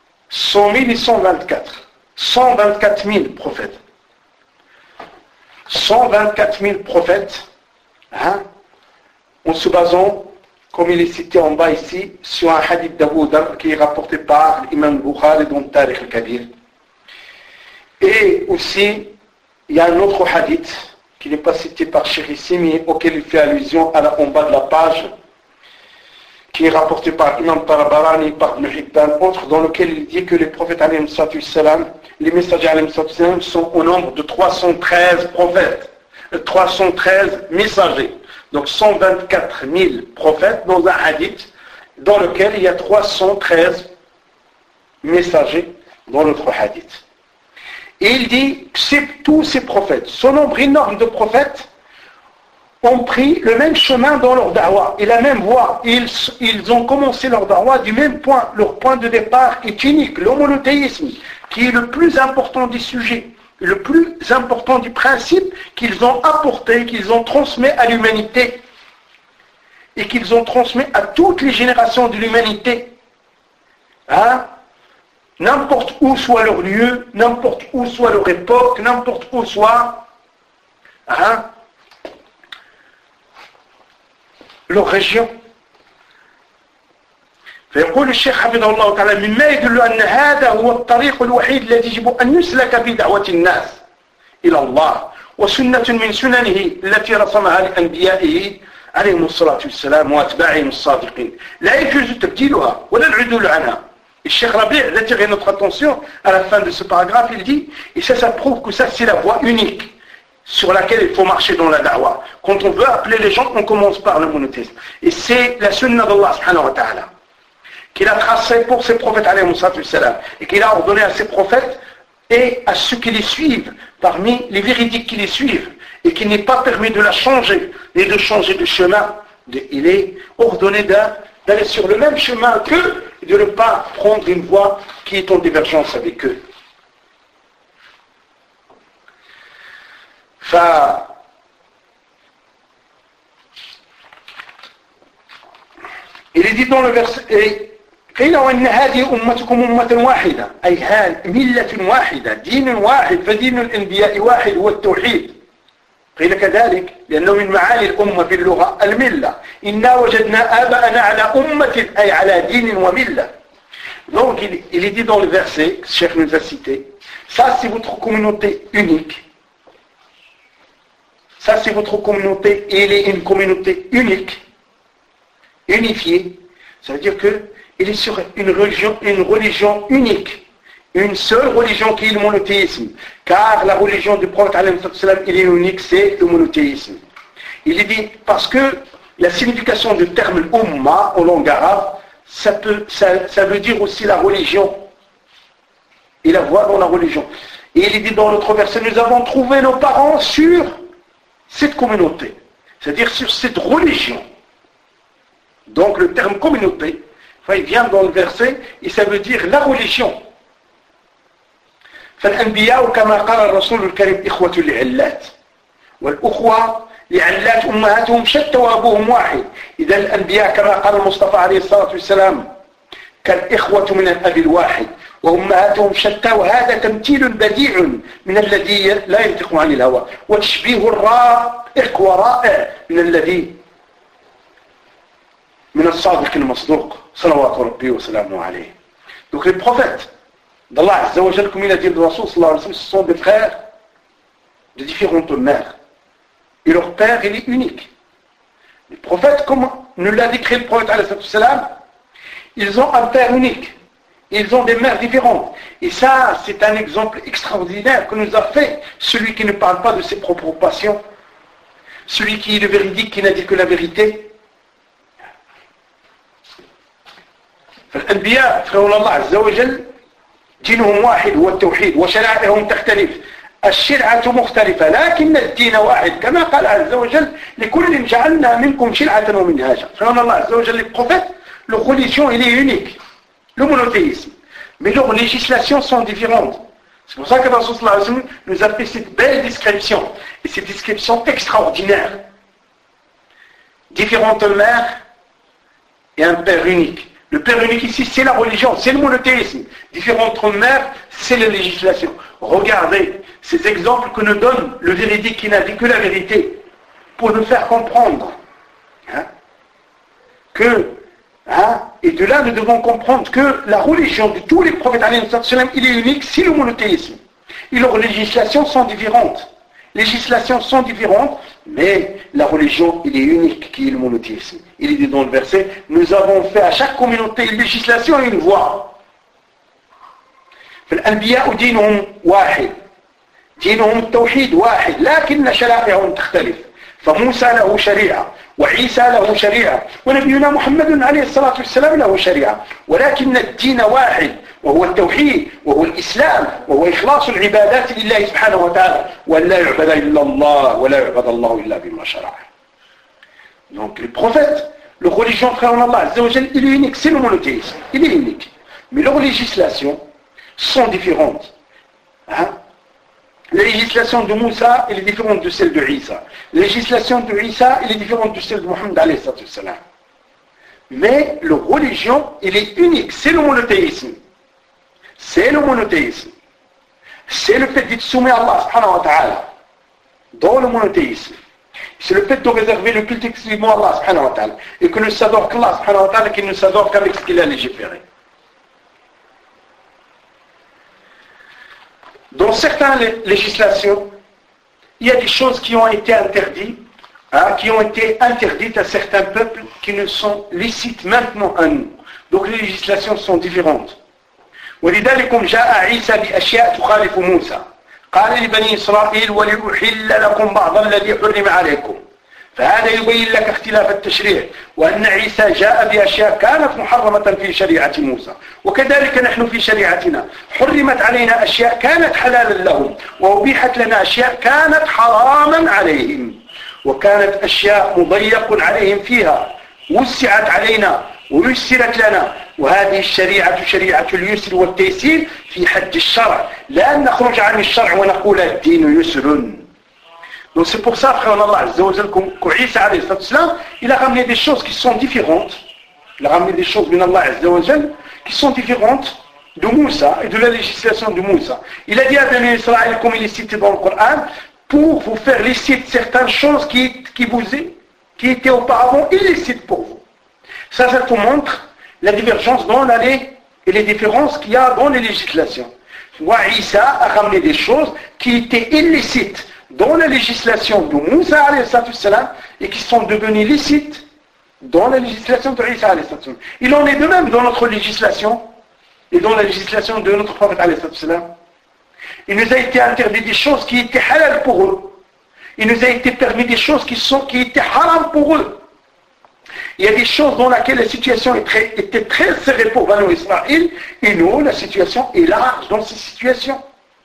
B: cent mille et cent vingt-quatre. cent vingt-quatre mille prophètes. cent vingt-quatre mille prophètes, hein, en se basant, comme il est cité en bas ici, sur un hadith d'Abu Dharr qui est rapporté par l'imam Bukhari dans Tariq al-Kabir. Et aussi, il y a un autre hadith qui n'est pas cité par Cheikh ici, mais auquel il fait allusion à la, en bas de la page, qui est rapporté par Imam Tarabarani, par Ibn Hibban, autre, dans lequel il dit que les prophètes, salam, les messagers salam, sont au nombre de trois cent treize prophètes, trois cent treize messagers. Donc cent vingt-quatre mille prophètes dans un hadith dans lequel il y a trois cent treize messagers dans l'autre hadith. Et il dit que tous ces prophètes, ce nombre énorme de prophètes, ont pris le même chemin dans leur da'wah et la même voie. Ils, ils ont commencé leur da'wah du même point. Leur point de départ est unique, le monothéisme, qui est le plus important du sujet, le plus important du principe qu'ils ont apporté, qu'ils ont transmis à l'humanité et qu'ils ont transmis à toutes les générations de l'humanité. Hein? N'importe où soit leur lieu, n'importe où soit leur époque, n'importe où soit hein, leur région. فيقول الشيخ حفظه الله تعالى مما يدل أن هذا هو الطريق الوحيد الذي يجب أن يسلك في دعوة الناس إلى الله وسنة من سننه التي رسمها لأنبيائه عليهم الصلاة والسلام وأتباعهم الصادقين لا يجوز تبديلها ولا العدول عنها. Et Cheikh Rabi' a attiré notre attention à la fin de ce paragraphe, il dit, et ça, ça prouve que ça c'est la voie unique sur laquelle il faut marcher dans la da'wah. Quand on veut appeler les gens, on commence par le monothéisme. Et c'est la sunna d'Allah subhanahu wa ta'ala qu'il a tracé pour ses prophètes alayhi salam et qu'il a ordonné à ses prophètes et à ceux qui les suivent, parmi les véridiques qui les suivent, et qu'il n'est pas permis de la changer, ni de changer de chemin. Il est ordonné d'aller sur le même chemin qu'eux, et de ne pas prendre une voie qui est en divergence avec eux. Fa... Il est dit dans le verset قيل وإن هذه أمتكم أمة واحدة أي هال ملة واحدة دين واحد فدين الأنبياء واحد هو التوحيد. قيل كذلك لأنه من معاني الأمة في اللغة الملة إنا وجدنا آباءنا على أمة أي على دين وملة. Donc il, il est dit dans le verset que Cheikh nous a cité, ça c'est votre communauté unique, ça c'est votre communauté et elle est une communauté unique, unifiée, ça veut dire que il est sur une religion, une religion unique, une seule religion qui est le monothéisme, car la religion du prophète alayhi salam, il est unique, c'est le monothéisme. Il est dit, parce que la signification du terme umma en langue arabe, ça, peut, ça, ça veut dire aussi la religion, et la voie dans la religion. Et il est dit dans l'autre verset, nous avons trouvé nos parents sur cette communauté, c'est-à-dire sur cette religion. Donc le terme communauté, enfin, il vient dans le verset et ça veut dire la religion. فالأنبياء كما قال الرسول الكريم إخوة لعلات والأخوة لعلات أمهاتهم شتى وأبوهم واحد. إذا الأنبياء كما قال المصطفى عليه الصلاة والسلام كالإخوة من الأب الواحد وأمهاتهم شتى وهذا تمثيل بديع من الذي لا ينطق عن الهوى وتشبيه الرائق ورائع من الذي من الصادق المصدوق صلوات ربي وسلامه عليه. Donc les prophètes d'Allah Azza wa Jal, comme il a dit le Rasul sallallahu alayhi wa sallam, ce sont des frères de différentes mères. Et leur père, il est unique. Les prophètes, comme nous l'a décrit le prophète alayhi wa sallam, ils ont un père unique. Ils ont des mères différentes. Et ça, c'est un exemple extraordinaire que nous a fait celui qui ne parle pas de ses propres passions, celui qui est le véridique, qui n'a dit que la vérité. فالأنبياء فرعون الله عز وجل دينهم واحد هو التوحيد وشرائعهم تختلف الشرعة مختلفة لكن الدين واحد كما قال عز وجل لكل جعلنا منكم شرعة ومنهاجا. فرعون الله عز وجل les prophètes, leur religion il est unique, le monothéisme, mais leurs législations sont différentes. C'est pour ça que Rasul sallallahu alayhi wa sallam nous a fait cette belle description et cette description extraordinaire. Différentes mères et un père unique. Le père unique ici, c'est la religion, c'est le monothéisme. Différentes mères, c'est la législation. Regardez, ces exemples que nous donne le véridique qui n'a dit que la vérité, pour nous faire comprendre hein, que, hein, et de là nous devons comprendre que la religion de tous les prophètes, il est unique, c'est le monothéisme. Et leurs législations sont différentes. Législations sont différentes, mais la religion, il est unique, qui est le monothéisme. Il est dit dans le verset, nous avons fait à chaque communauté une législation et une voie. فالأنبياء دينهم واحد دينهم التوحيد واحد لكن شرائعهم تختلف فموسى له شريعة وعيسى له شريعة ونبينا محمد عليه الصلاة والسلام له شريعة ولكن الدين واحد وهو التوحيد وهو الإسلام وهو إخلاص العبادات لله سبحانه وتعالى وأن لا يعبد إلا الله ولا يعبد الله إلا بما شرع. Donc les prophètes, leur religion frère en Allah Azza wa Jal, il est unique, c'est le monothéisme, il est unique. Mais leurs législations sont différentes. Hein? La législation de Moussa elle est différente de celle de Isa. La législation de Isa elle est différente de celle de Mohammed alayhi salam. Mais la religion elle est unique, c'est le monothéisme. C'est le monothéisme. C'est le fait d'être soumis à Allah subhanahu wa ta'ala. Dans le monothéisme. C'est le fait de réserver le culte exclusivement à Allah subhanahu wa ta'ala. Et que ne s'adore qu'Allah subhanahu wa ta'ala, qu'il ne s'adore qu'avec ce qu'il a légiféré. Dans certaines législations, il y a des choses qui ont été interdites, hein, qui ont été interdites à certains peuples qui ne sont licites maintenant à nous. Donc les législations sont différentes. ولذلك جاء عيسى بأشياء تخالف موسى قال لبني إسرائيل ولأحل لكم بعض الذي حرم عليكم فهذا يبين لك اختلاف التشريع وأن عيسى جاء بأشياء كانت محرمة في شريعة موسى وكذلك نحن في شريعتنا حرمت علينا أشياء كانت حلالا لهم وأبيحت لنا أشياء كانت حراما عليهم وكانت أشياء مضيق عليهم فيها وسعت علينا ويسرت لنا وهذه الشريعة شريعة اليسر والتيسير في حد الشرع لا أن نخرج عن الشرع ونقول الدين يسر. Donc c'est pour ça, frère Allah, qu'Isa alayhi salam, il a ramené des choses qui sont différentes. Il a ramené des choses, min Allah azza wa jal, qui sont différentes de Moussa et de la législation de Moussa. Il a dit à Bani Israël, comme il est cité dans le Coran, pour vous faire licite certaines choses qui, qui, vous, qui étaient auparavant illicites pour vous. Ça, ça te montre la divergence dans la loi et les différences qu'il y a dans les législations. Wa Isa a ramené des choses qui étaient illicites dans la législation de Moussa alayhi salam et qui sont devenues licites dans la législation de Isa alayhi salam. Il en est de même dans notre législation et dans la législation de notre prophète alayhi salam. Il nous a été interdit des choses qui étaient halal pour eux. Il nous a été permis des choses qui, sont, qui étaient haram pour eux. Il y a des choses dans lesquelles la situation est très, était très serrée pour Banu Israël et nous, la situation est large dans ces situations.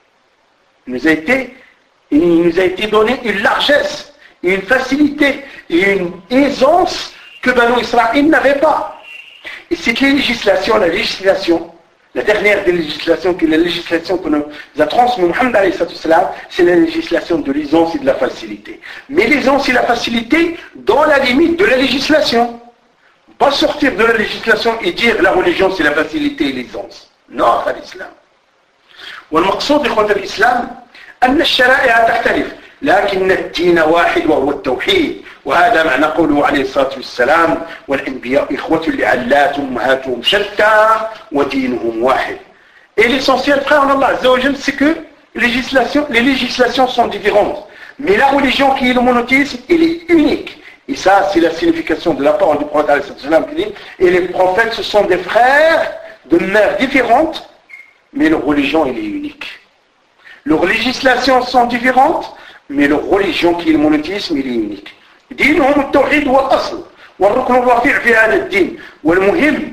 B: Il nous a été Il nous a été donné une largesse, une facilité, une aisance que Banu Israël n'avait pas. Et cette législation, la législation, la dernière des législations, qui est la législation que nous a transmise Mohammed alayhi salam, c'est la législation de l'aisance et de la facilité. Mais l'aisance et la facilité dans la limite de la législation. Pas sortir de la législation et dire la religion c'est la facilité et l'aisance. Non, c'est l'islam. والمقصود إخوة الإسلام أن الشرائع تختلف لكن الدين واحد وهو التوحيد وهذا معنى قوله عليه الصلاة والسلام والأنبياء إخوة لعلات أمهاتهم شتى ودينهم واحد. Et l'essentiel, frère en Allah Azza wa Jal, c'est que les législations, les législations sont différentes. Mais la religion qui est le monothéisme, elle est unique. Et ça, c'est la signification de la parole du prophète alayhi salam qui dit et les prophètes, ce sont des frères de mères différentes, mais leur religion, elle est unique. Leurs législations sont différentes, mais leur religion qui est le monothéisme, il est unique. دينهم التوحيد هو الأصل والركن الرفيع في هذا الدين والمهم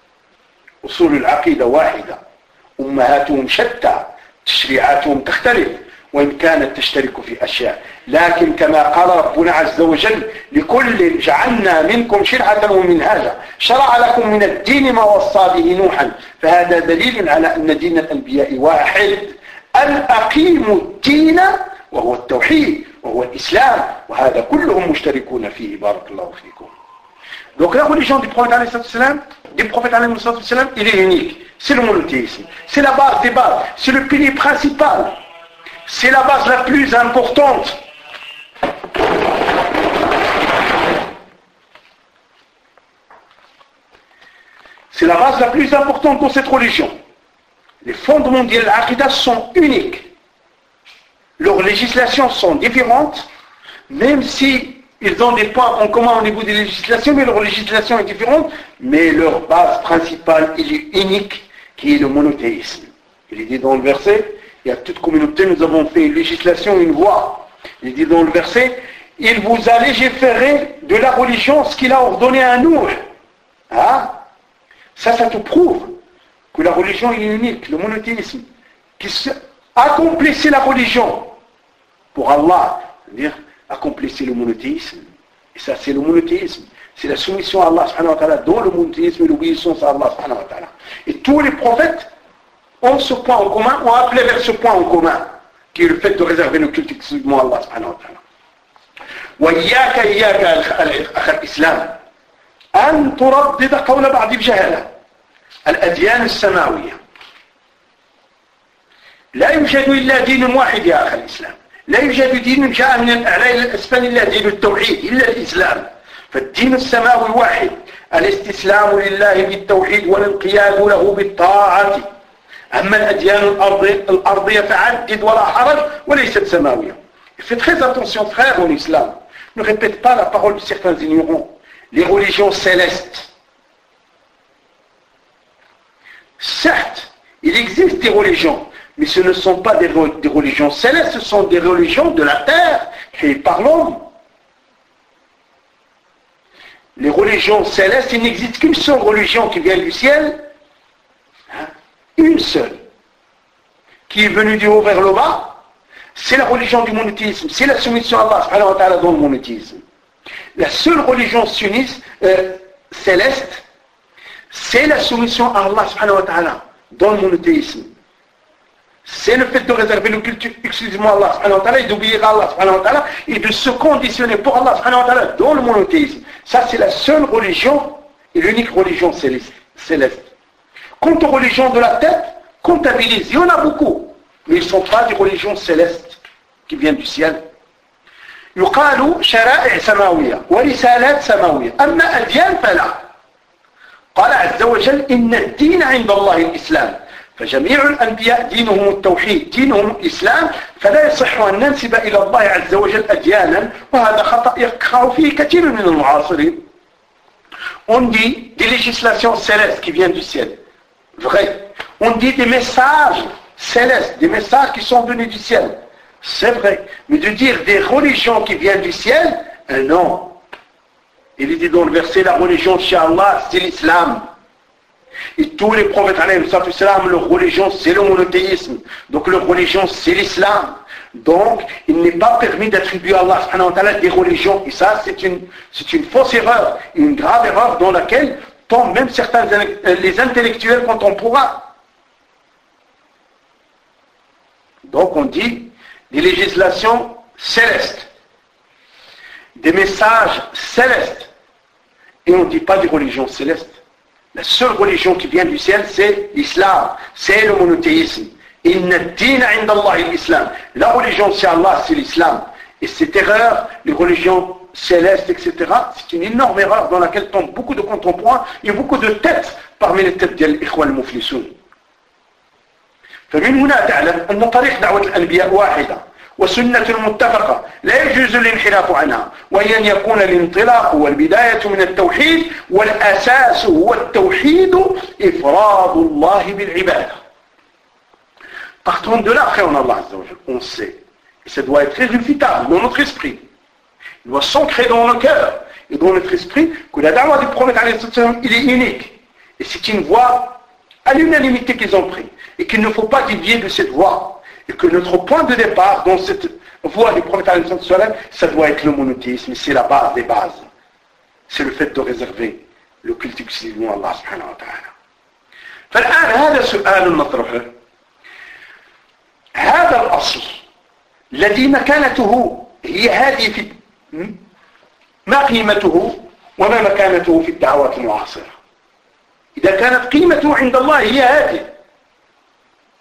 B: أصول العقيدة واحدة أمهاتهم شتى تشريعاتهم تختلف وإن كانت تشترك في أشياء لكن كما قال ربنا عز وجل لكل جعلنا منكم شرعة ومنهاجا شرع لكم من الدين ما وصى به نوحا فهذا دليل على أن دين الأنبياء واحد أن أقيموا الدين وهو التوحيد وهو الإسلام وهذا كلهم مشتركون فيه بارك الله فيكم. Donc la religion du prophète alayhi salam, du prophète alayhi salam, il est unique. C'est le monothéisme. C'est la base des bases. C'est le pilier principal. c'est la base la plus importante. C'est la base la plus importante dans cette religion. Les fondements de l'Aqidah sont uniques. Leurs législations sont différentes, même si ils ont des points en commun au niveau des législations, mais leur législation est différente, mais leur base principale, elle est unique, qui est le monothéisme. Il est dit dans le verset, il y a toute communauté, nous avons fait une législation, une loi. Il est dit dans le verset, il vous a légiféré de la religion ce qu'il a ordonné à nous. Hein? Ça, ça te prouve que la religion est unique, le monothéisme. Qui accomplissait la religion pour Allah, c'est-à-dire accomplissez le monothéisme. Et ça, c'est le monothéisme. C'est la soumission à Allah subhanahu wa ta'ala dans le monothéisme et l'obéissance à Allah subhanahu wa ta'ala. Et tous les prophètes ont ce point en commun, ont appelé vers ce point en commun, qui est le fait de réserver le culte exclusivement à Allah subhanahu wa ta'ala. وإياك إياك أخ الإسلام أن تردد قول بعض بجهالة الأديان السماوية. لا يوجد إلا دين واحد يا أخ الإسلام. لا يوجد دين جاء من الأعلى إلى الأسفل إلا دين التوحيد إلا الإسلام. فالدين السماوي واحد، الاستسلام لله بالتوحيد والانقياد له بالطاعة. أما الأديان الأرضية فعدد ولا حرج وليست سماوية. Faites très attention frères en islam. Ne répète pas la parole de certains ignorants. Les religions célestes. Certes, il existe des religions, mais ce ne sont pas des, des religions célestes, ce sont des religions de la terre, créées par l'homme. Les religions célestes, il n'existe qu'une seule religion qui vient du ciel, hein, une seule, qui est venue du haut vers le bas, c'est la religion du monothéisme, c'est la soumission à Allah subhanahu wa ta'ala dans le monothéisme. La seule religion sunniste, euh, céleste, c'est la soumission à Allah subhanahu wa ta'ala dans le monothéisme. C'est le fait de réserver le culte exclusivement à Allah subhanahu wa ta'ala et d'obéir à Allah subhanahu wa ta'ala et de se conditionner pour Allah subhanahu wa ta'ala dans le monothéisme. Ça, c'est la seule religion et l'unique religion céleste. Quant aux religions de la tête, comptabilise, il y en a beaucoup, mais ils ne sont pas des religions célestes qui viennent du ciel. يقال شرائع سماوية ورسالات سماوية أما أديان فلا. قال عز وجل إن الدين عند الله الإسلام فجميع الأنبياء دينهم التوحيد دينهم الإسلام فلا يصح أن ننسب إلى الله عز وجل أديانا وهذا خطأ يقع فيه كثير من المعاصرين. On dit des législations célestes qui viennent du ciel. Vrai. On dit des messages célestes, des messages qui sont venus du ciel. C'est vrai. Mais de dire des religions qui viennent du ciel, euh, non. Il est dit dans le verset, la religion chez Allah, c'est l'islam. Et tous les prophètes, leur religion, c'est le monothéisme. Donc leur religion, c'est l'islam. Donc, il n'est pas permis d'attribuer à Allah subhanahu wa ta'ala des religions. Et ça, c'est une, c'est une fausse erreur, une grave erreur dans laquelle tombent même certains les intellectuels contemporains. Donc on dit des législations célestes, des messages célestes, et on ne dit pas des religions célestes. La seule religion qui vient du ciel, c'est l'islam, c'est le monothéisme. Inna ad-dina 'inda Allah l'islam. La religion c'est Allah, c'est l'islam. Et cette erreur, les religions célestes, et cetera, c'est une énorme erreur dans laquelle tombent beaucoup de contemporains et beaucoup de têtes parmi les têtes des ikhwa al-muflisoun. فمن هنا تعلم أن طريق دعوة الأنبياء واحدة وسنة متفقة لا يجوز الانحراف عنها وهي أن يكون الانطلاق والبداية من التوحيد والأساس هو التوحيد إفراد الله بالعبادة. Partons de là, frère en Allah Azza wa Jalla, on sait, et ça doit être irréfutable dans notre esprit, il doit s'ancrer dans le cœur et dans notre esprit que la da'wah du prophète il est unique et c'est une voie à l'unanimité qu'ils ont pris et qu'il ne faut pas dévier de cette voie et que notre point de départ dans cette voie du prophète ça doit être le monothéisme, c'est la base des bases, c'est le fait de réserver le culte exclusivement à Allah subhanahu wa ta'ala. فالآن هذا سؤال مطروح هذا الأصل الذي مكانته هي هذه في ما قيمته وما مكانته في الدعوات المعاصرة. إذا كانت قيمته عند الله هي هذه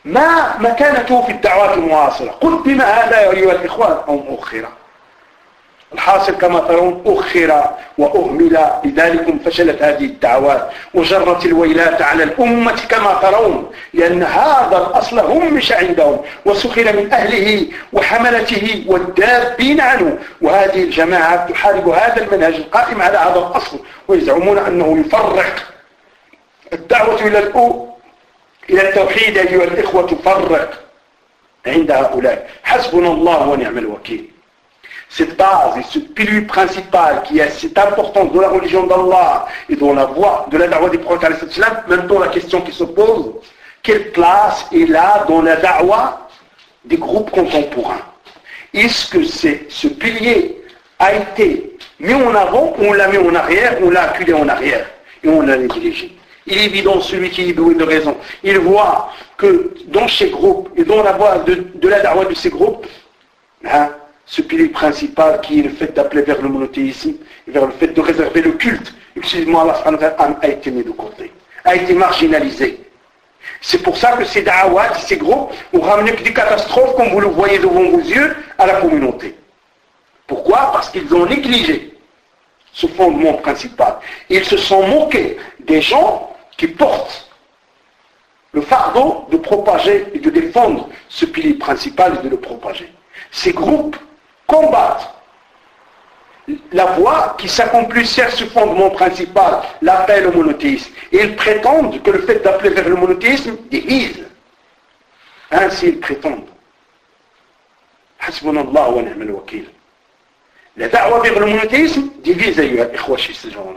B: ما مكانته في الدعوات المعاصرة؟ قدم هذا أيها الإخوان أم أخر؟ الحاصل كما ترون أخر وأهمل، لذلك فشلت هذه الدعوات وجرت الويلات على الأمة كما ترون، لأن هذا الأصل همش عندهم وسخر من أهله وحملته والدابين عنه، وهذه الجماعة تحارب هذا المنهج القائم على هذا الأصل، ويزعمون أنه يفرق. الدعوة إلى الأو إلى التوحيد أيها الإخوة تفرق عند هؤلاء. حسبنا الله ونعم الوكيل. Cette base et ce pilier principal qui est cette importance de la religion d'Allah et dans la voie de la da'wah du prophète alayhi salam, maintenant la question qui se pose, quelle place est là dans la da'wah des groupes contemporains? Est-ce que c'est, ce pilier a été mis en avant, ou on l'a mis en arrière, ou on l'a acculé en arrière et on l'a négligé? Il est évident, celui qui est doué de raison, il voit que dans ces groupes et dans la voie de, de la da'wah de ces groupes, hein, ce pilier principal qui est le fait d'appeler vers le monothéisme, vers le fait de réserver le culte, excusez-moi, Allah a été mis de côté, a été marginalisé. C'est pour ça que ces da'awats, ces groupes, ont ramené des catastrophes, comme vous le voyez devant vos yeux, à la communauté. Pourquoi? Parce qu'ils ont négligé ce fondement principal. Ils se sont moqués des gens qui portent le fardeau de propager et de défendre ce pilier principal et de le propager. Ces groupes combattent la voie qui s'accomplit sur ce fondement principal, l'appel au monothéisme. Et ils prétendent que le fait d'appeler vers le monothéisme divise. Ainsi ils prétendent. Hasbunallah wa ni'mal wakil. La da'wa vers le monothéisme divise أيها الإخوة chez ces gens-là.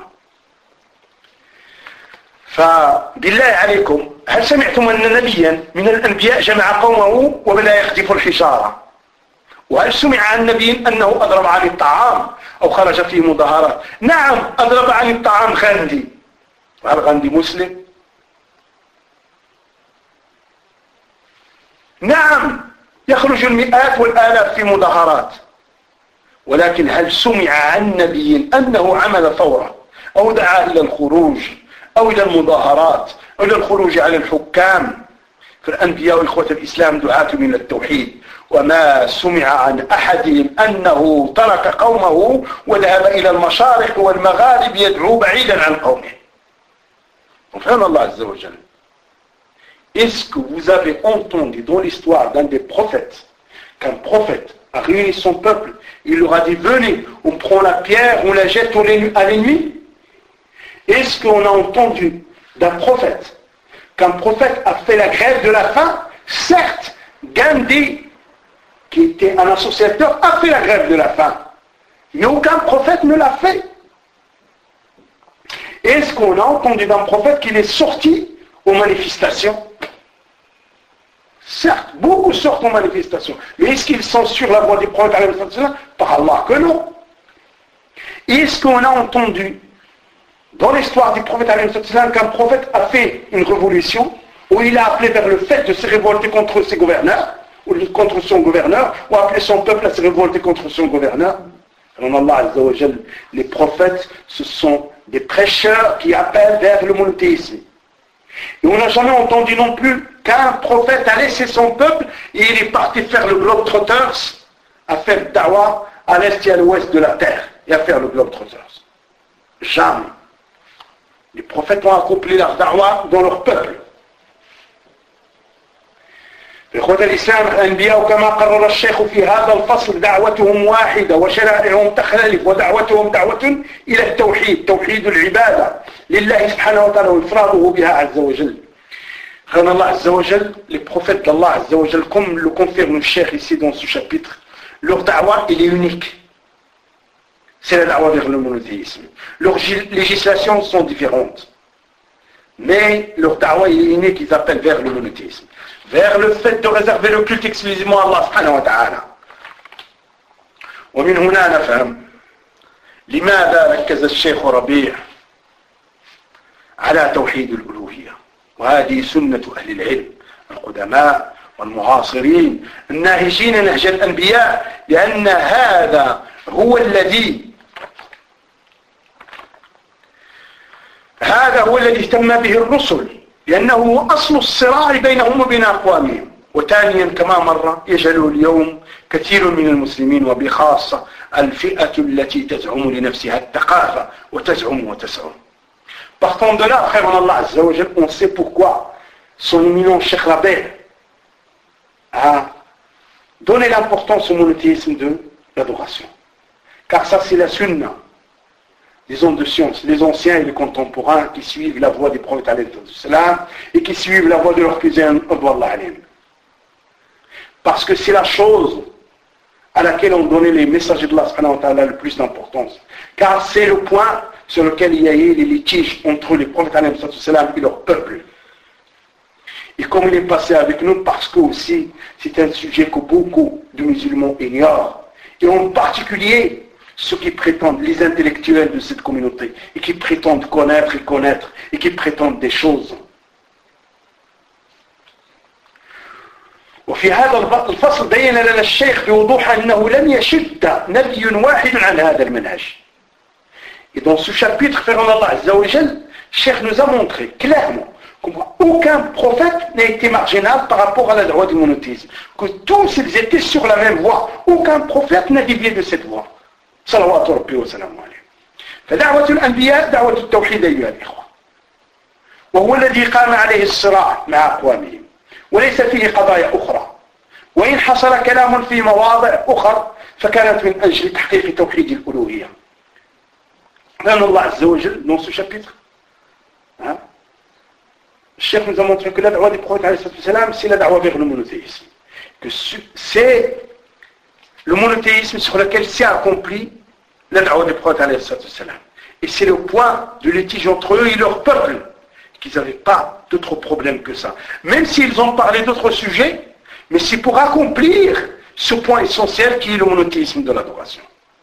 B: فبالله عليكم هل سمعتم أن نبيا من الأنبياء جمع قومه وبدأ يخطف الحجارة؟ وهل سمع عن نبي أنه أضرب عن الطعام أو خرج في مظاهرات؟ نعم، أضرب عن الطعام غاندي. وهل غاندي مسلم؟ نعم، يخرج المئات والآلاف في مظاهرات. ولكن هل سمع عن نبي أنه عمل ثورة أو دعا إلى الخروج أو إلى المظاهرات أو إلى الخروج على الحكام؟ فالأنبياء إخوة الإسلام دعاة من التوحيد، وما سمع عن أحدهم أنه ترك قومه وذهب إلى المشارق والمغارب يدعو بعيدا عن قومه. Enfin, Allah Azza wa Jalla. Est-ce que vous avez entendu dans l'histoire d'un des prophètes qu'un prophète a réuni son peuple, il leur a dit venez, on prend la pierre, on la jette à l'ennemi? Est-ce qu'on a entendu d'un prophète qu'un prophète a fait la grève de la faim? Certes, Gandhi, qui était un associateur, a fait la grève de la faim, mais aucun prophète ne l'a fait. Est-ce qu'on a entendu d'un prophète qu'il est sorti aux manifestations? Certes, beaucoup sortent aux manifestations, mais est-ce qu'ils sont sur la voie du prophète? Par Allah que non. Est-ce qu'on a entendu dans l'histoire du prophète qu'un prophète a fait une révolution où il a appelé vers le fait de se révolter contre ses gouverneurs, ou contre son gouverneur, ou appelé son peuple à se révolter contre son gouverneur? Alors Allah Azza wa Jal, les prophètes, ce sont des prêcheurs qui appellent vers le monothéisme. Et on n'a jamais entendu non plus qu'un prophète a laissé son peuple et il est parti faire le Globetrotters, à faire da'wah à l'est et à l'ouest de la terre, et à faire le Globetrotters. Jamais. Les prophètes ont accompli leur da'wah dans leur peuple. إخوة الإسلام الأنبياء كما قرر الشيخ في هذا الفصل دعوتهم واحدة وشرائعهم تختلف ودعوتهم دعوة إلى التوحيد، توحيد العبادة لله سبحانه وتعالى وإفراده بها عز وجل. قال الله عز وجل, les prophètes d'Allah عز وجل, comme le confirme le cheikh ici dans ce chapitre, leur da'wah il est unique. C'est la da'wah vers le monothéisme. Leurs législations sont différentes, mais leur da'wah il est unique, ils appellent vers le monothéisme, vers le fait de réserver le culte exclusivement à Allah subhanahu wa ta'ala. ومن هنا نفهم لماذا ركز الشيخ ربيع على توحيد الألوهية، وهذه سنة أهل العلم القدماء والمعاصرين الناهجين نهج الأنبياء، لأن هذا هو الذي هذا هو الذي اهتم به الرسل لأنه هو أصل الصراع بينهم وبين أقوامهم. وثانيا كما مر يجهل اليوم كثير من المسلمين وبخاصة الفئة التي تزعم لنفسها الثقافة وتزعم وتسعم. Partant de là, frère en Allah Azza wa Jal, on sait pourquoi son éminent Cheikh Rabi' a donné l'importance au monothéisme de l'adoration. Car ça c'est la sunna des hommes de science, les anciens et les contemporains qui suivent la voie des prophètes alayhi salam et qui suivent la voie de leurs cousins Allah alayhi. Parce que c'est la chose à laquelle ont donné les messagers de Allah subhanahu wa ta'ala le plus d'importance. Car c'est le point sur lequel il y a eu les litiges entre les prophètes alayhi salam et leur peuple. Et comme il est passé avec nous, parce que aussi c'est un sujet que beaucoup de musulmans ignorent, et en particulier ceux qui prétendent, les intellectuels de cette communauté, et qui prétendent connaître et connaître, et qui prétendent des choses. وفي هذا الفصل بين لنا الشيخ بوضوح أنه لم يشد نبي واحد عن هذا المنهج. Et dans ce chapitre, frère Allah Azza wa Jal, Cheikh nous a montré clairement qu'aucun prophète n'a été marginal par rapport à la droite du monothéisme. Que tous ils étaient sur la même voie. Aucun prophète n'a dévié de cette voie. صلوات ربي وسلامه عليه. فدعوة الأنبياء دعوة التوحيد أيها الإخوة. وهو الذي قام عليه الصراع مع أقوامهم. وليس فيه قضايا أخرى. وإن حصل كلام في مواضع أخرى فكانت من أجل تحقيق توحيد الألوهية. لأن الله عز وجل dans ce chapitre, hein, le Cheikh nous a montré que la da'wa des prophètes alayhi salam, c'est la da'wa vers le monothéisme. Que c'est le monothéisme sur lequel s'est accompli la da'wa des prophètes alayhi salam. Et c'est le point de litige entre eux et leur peuple, qu'ils n'avaient pas d'autres problèmes que ça. Même s'ils ont parlé d'autres sujets, mais c'est pour accomplir ce point essentiel qui est le monothéisme de l'adoration.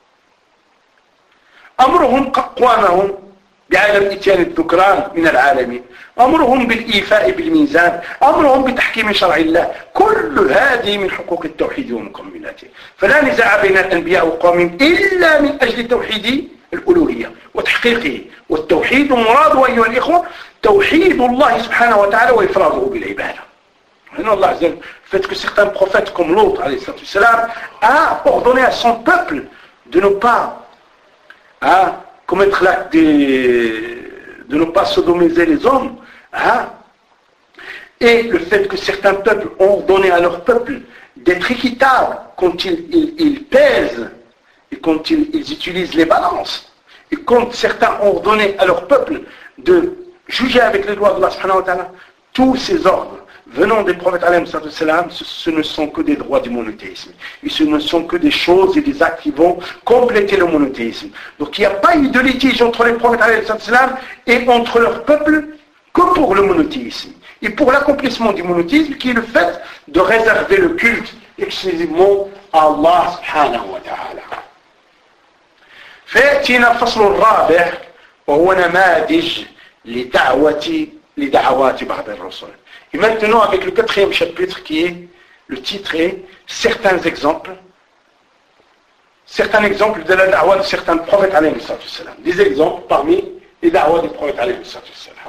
B: أمرهم قوامهم بعدم إتيان الذكران من العالمين. أمرهم بالإيفاء بالميزان. أمرهم بتحكيم شرع الله. كل هذه من حقوق التوحيد ومكملاته. فلا نزاع بين الأنبياء وقومهم إلا من أجل توحيد الألوهية وتحقيقه. والتوحيد مراد أيها الإخوة توحيد الله سبحانه وتعالى وإفراده بالعبادة. هنا الله عز وجل fait que certains prophètes comme l'autre alayhi salam a ordonné à son peuple de ne pas hein, commettre l'acte de, de ne pas sodomiser les hommes, hein, et le fait que certains peuples ont ordonné à leur peuple d'être équitables quand ils, ils, ils pèsent et quand ils, ils utilisent les balances, et quand certains ont ordonné à leur peuple de juger avec les lois de Allah subhanahu wa ta'ala, tous ces ordres venant des prophètes alayhi salam, ce, ce ne sont que des droits du monothéisme. Et ce ne sont que des choses et des actes qui vont compléter le monothéisme. Donc il n'y a pas eu de litige entre les prophètes alayhi salam et entre leur peuple que pour le monothéisme. Et pour l'accomplissement du monothéisme qui est le fait de réserver le culte exclusivement à Allah subhanahu wa ta'ala. فيأتينا الفصل الرابع وهو نماذج لدعوة لدعوات بعض الرسل. Et maintenant, avec le quatrième chapitre qui est, le titre est certains exemples, certains exemples de la da'wa de certains prophètes alayhi salam. Des exemples parmi les da'wa des prophètes alayhi salam.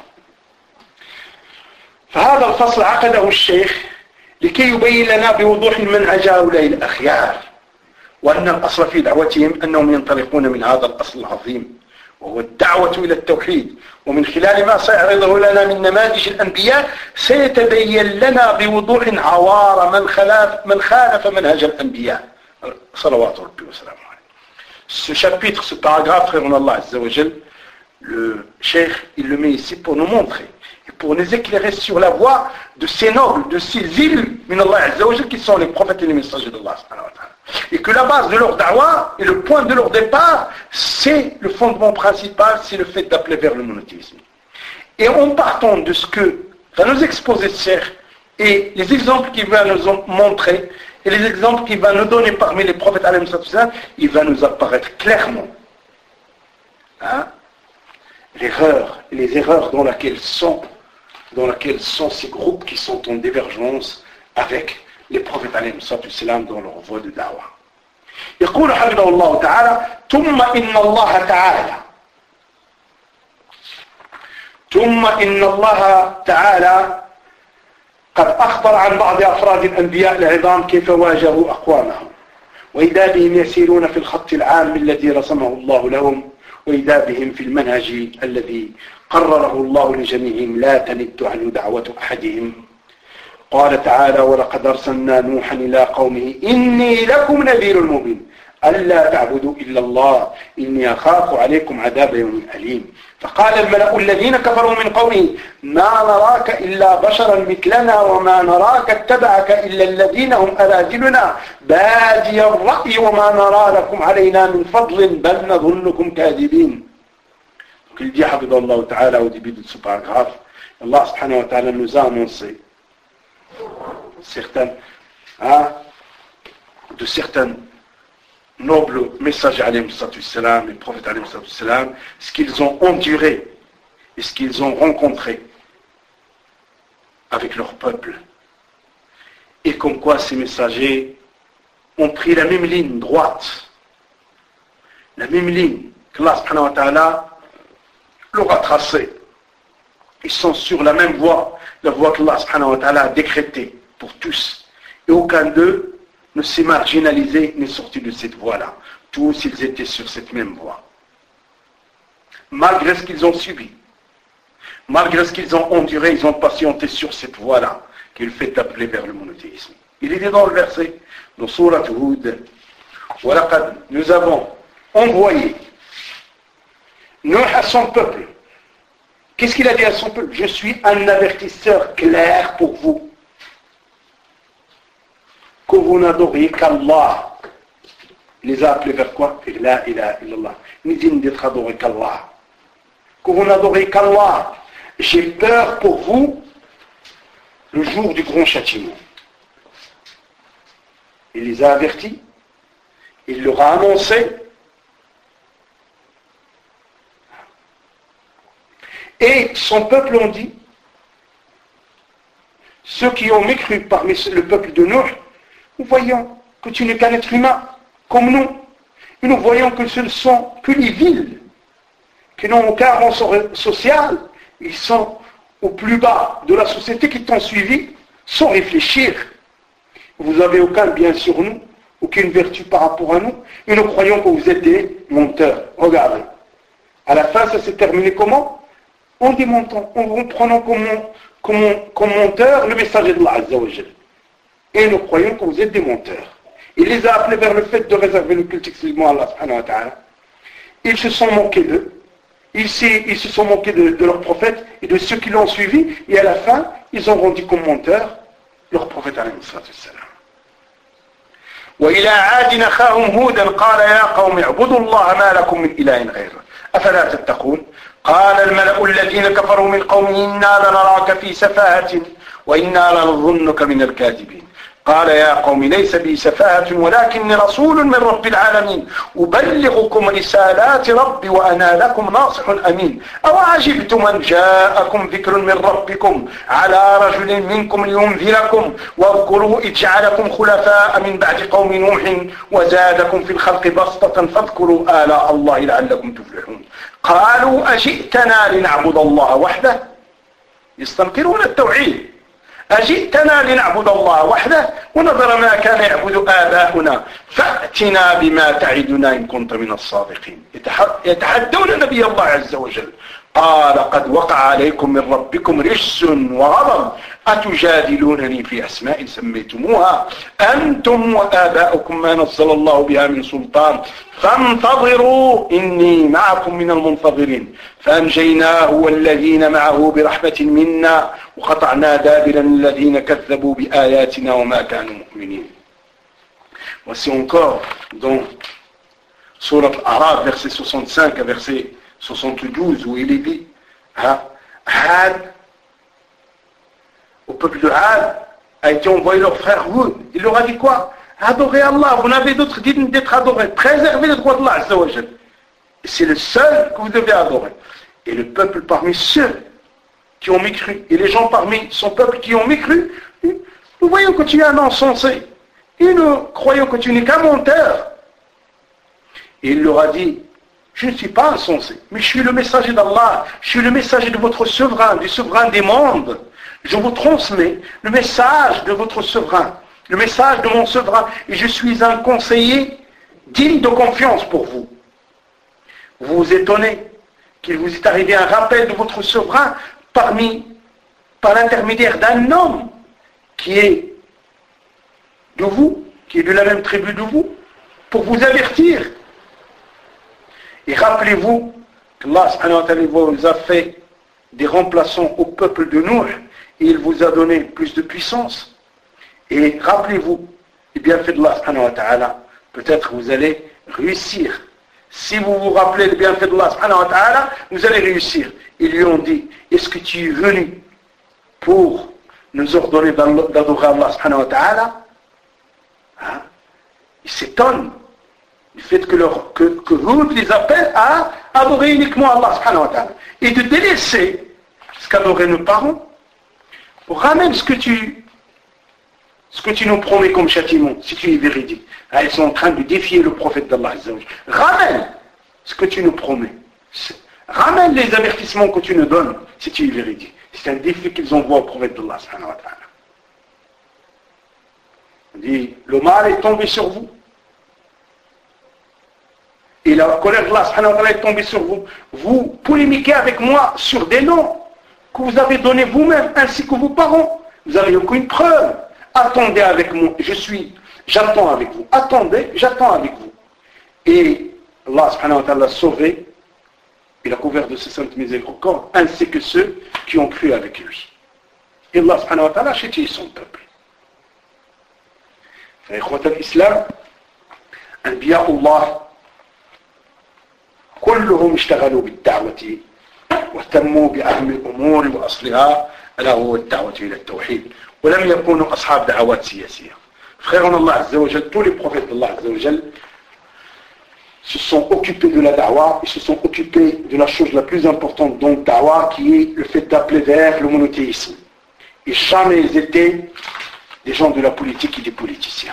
B: فهذا الفصل عقده الشيخ لكي يبين لنا بوضوح منهج هؤلاء الأخيار وأن الأصل في دعوتهم أنهم ينطلقون من هذا الأصل العظيم وهو الدعوة إلى التوحيد. ومن خلال ما سيعرضه لنا من نماذج الأنبياء سيتبين لنا بوضوح عوار من خالف من خالف منهج الأنبياء صلوات ربي وسلامه عليه. Ce chapitre, ce paragraphe, frère Allah Azza wa Jal, le cheikh, il le met ici pour nous montrer et pour nous éclairer sur la voie de ces nobles, de ces élus, min Allah Azza wa Jal, qui sont les prophètes et les messagers d'Allah subhanahu wa ta'ala. Et que la base de leur da'wa et le point de leur départ, c'est le fondement principal, c'est le fait d'appeler vers le monothéisme. Et en partant de ce que va nous exposer ce cheikh et les exemples qu'il va nous montrer et les exemples qu'il va nous donner parmi les prophètes alayhi salam, il va nous apparaître clairement hein, l'erreur, les erreurs dans laquelle sont, dans laquelle sont ces groupes qui sont en divergence avec les prophètes alayhi salam dans leur voie de da'wa. يقول حفظه الله تعالى ثم إن الله تعالى ثم إن الله تعالى قد أخبر عن بعض أفراد الأنبياء العظام كيف واجهوا أقوامهم وإذا بهم يسيرون في الخط العام الذي رسمه الله لهم وإذا بهم في المنهج الذي قرره الله لجميعهم لا تلد عنه دعوة أحدهم. قال تعالى ولقد أرسلنا نوحا إلى قومه إني لكم نذير مبين ألا تعبدوا إلا الله إني أخاف عليكم عذاب يوم أليم. فقال الملأ الذين كفروا من قومه ما نراك إلا بشرا مثلنا وما نراك اتبعك إلا الذين هم أراذلنا بادي الرأي وما نرى لكم علينا من فضل بل نظنكم كاذبين. Donc il dit Habibullah Ta'ala au début de ce paragraphe, Allah subhanahu wa ta'ala nous a annoncé certaines, hein, de certaines nobles messagers alayhi salam, les prophètes alayhi salam, ce qu'ils ont enduré et ce qu'ils ont rencontré avec leur peuple. Et comme quoi ces messagers ont pris la même ligne droite, la même ligne que Allah subhanahu wa ta'ala leur a tracée. Ils sont sur la même voie, la voie que Allah subhanahu wa ta'ala a décrétée pour tous. Et aucun d'eux ne s'est marginalisé ni sorti de cette voie-là. Tous ils étaient sur cette même voie. Malgré ce qu'ils ont subi, malgré ce qu'ils ont enduré, ils ont patienté sur cette voie-là qui le fait appeler vers le monothéisme. Il est dit dans le verset, dans Surat Hud, nous avons envoyé Nuh à son peuple. Qu'est-ce qu'il a dit à son peuple? Je suis un avertisseur clair pour vous. Que vous n'adoriez qu'Allah. Il les a appelés vers quoi? La ilaha illallah. Ni digne d'être adoré qu'Allah. Que vous n'adoriez qu'Allah. J'ai peur pour vous le jour du grand châtiment. Il les a avertis. Il leur a annoncé. Et son peuple ont dit, ceux qui ont mécru parmi le peuple de Nuh, nous voyons que tu n'es qu'un être humain, comme nous. Et nous voyons que ce ne sont que les villes, qui n'ont aucun rang social, ils sont au plus bas de la société qui t'ont suivi, sans réfléchir. Vous n'avez aucun bien sur nous, aucune vertu par rapport à nous, et nous croyons que vous êtes des menteurs. Regardez. À la fin, ça s'est terminé comment? En démontant, en prenant comme, comme, comme menteur le messager de Allah Azza wa Jal. Et nous croyons que vous êtes des menteurs. Il les a appelés vers le fait de réserver le culte exclusivement à Allah subhanahu wa ta'ala. Ils se sont moqués d'eux. Ils, ils se sont moqués de, de leurs prophètes et de ceux qui l'ont suivi. Et à la fin, ils ont rendu comme menteurs leur prophète alayhi salam. وإلى عاد أخاهم هودا قال يا قوم اعبدوا الله ما لكم من إله غيره أفلا تتقون قال الملأ الذين كفروا من قومه إنا لنراك في سفاهة وإنا لنظنك من الكاذبين قال يا قوم ليس بي سفاهة ولكني رسول من رب العالمين أبلغكم رسالات ربي وأنا لكم ناصح أمين أوعجبتم أن جاءكم ذكر من ربكم على رجل منكم لينذركم واذكروا إذ جعلكم خلفاء من بعد قوم نوح وزادكم في الخلق بسطة فاذكروا آلاء الله لعلكم تفلحون قالوا أجئتنا لنعبد الله وحده يستنكرون التوحيد أجئتنا لنعبد الله وحده ونظر ما كان يعبد آباؤنا فأتنا بما تعدنا إن كنت من الصادقين يتحدون نبي الله عز وجل قال قد وقع عليكم من ربكم رجس وغضب أتجادلونني في أسماء سميتموها أنتم وآباؤكم ما نزل الله بها من سلطان فانتظروا إني معكم من المنتظرين فأنجيناه والذين معه برحمة منا وقطعنا دابر الذين كذبوا بآياتنا وما كانوا مؤمنين. Voici encore dans Surat Al-Araf, verset soixante-cinq à verset soixante-douze, où il est dit Had, au peuple de Had, a été envoyé leur frère Hud. Il leur a dit quoi? Adorez Allah, vous n'avez d'autre digne d'être adoré. Préservez le droit de Allah Azza wa Jal. C'est le seul que vous devez adorer. Et le peuple parmi ceux qui ont mécru, et les gens parmi son peuple qui ont mécru, nous voyons que tu es un insensé. Et nous croyons que tu n'es qu'un menteur. Et il leur a dit, je ne suis pas insensé, mais je suis le messager d'Allah, je suis le messager de votre souverain, du souverain des mondes. Je vous transmets le message de votre souverain, le message de mon souverain, et je suis un conseiller digne de confiance pour vous. Vous vous étonnez qu'il vous est arrivé un rappel de votre souverain parmi, par l'intermédiaire d'un homme qui est de vous, qui est de la même tribu de vous, pour vous avertir. Et rappelez-vous qu'Allah subhanahu wa ta'ala vous a fait des remplaçants au peuple de Nuh, et il vous a donné plus de puissance. Et rappelez-vous les bienfaits d'Allah subhanahu wa ta'ala, peut-être vous allez réussir. Si vous vous rappelez les bienfaits d'Allah subhanahu wa ta'ala, vous allez réussir. Ils lui ont dit, est-ce que tu es venu pour nous ordonner d'adorer Allah subhanahu wa ta'ala? Hein? Ils s'étonnent du fait que, leur, que, que Hud les appelle à adorer uniquement Allah subhanahu wa ta'ala et de délaisser ce qu'adoraient nos parents. Ramène ce que tu ce que tu nous promets comme châtiment, si tu es véridique. Ah, ils sont en train de défier le prophète d'Allah. Ramène ce que tu nous promets. Ramène les avertissements que tu nous donnes, si tu es véridique. C'est un défi qu'ils envoient au prophète d'Allah. On dit, le mal est tombé sur vous. Et la colère d'Allah est tombée sur vous. Vous polémiquez avec moi sur des noms que vous avez donnés vous-même, ainsi que vos parents. Vous n'avez aucune preuve. Attendez avec moi. Je suis, j'attends avec vous. Attendez, j'attends avec vous. Et Allah subhanahu wa ta'ala l'a sauvé. Il a couvert de ses saintes miséricordes, ainsi que ceux qui ont cru avec lui. Et Allah subhanahu wa ta'ala a châtié son peuple. فإخوة الإسلام أنبياء الله كلهم اشتغلوا بالدعوة واهتموا بأهم الأمور وأصلها ألا هو الدعوة إلى التوحيد ولم يكونوا أصحاب دعوات سياسية. Frères en Allah Azza wa Jal, tous les prophètes d'Allah Azza wa Jal se sont occupés de la da'wah, ils se sont occupés de la chose la plus importante dans le da'wah, qui est le fait d'appeler vers le monothéisme. Et jamais ils étaient des gens de la politique et des politiciens.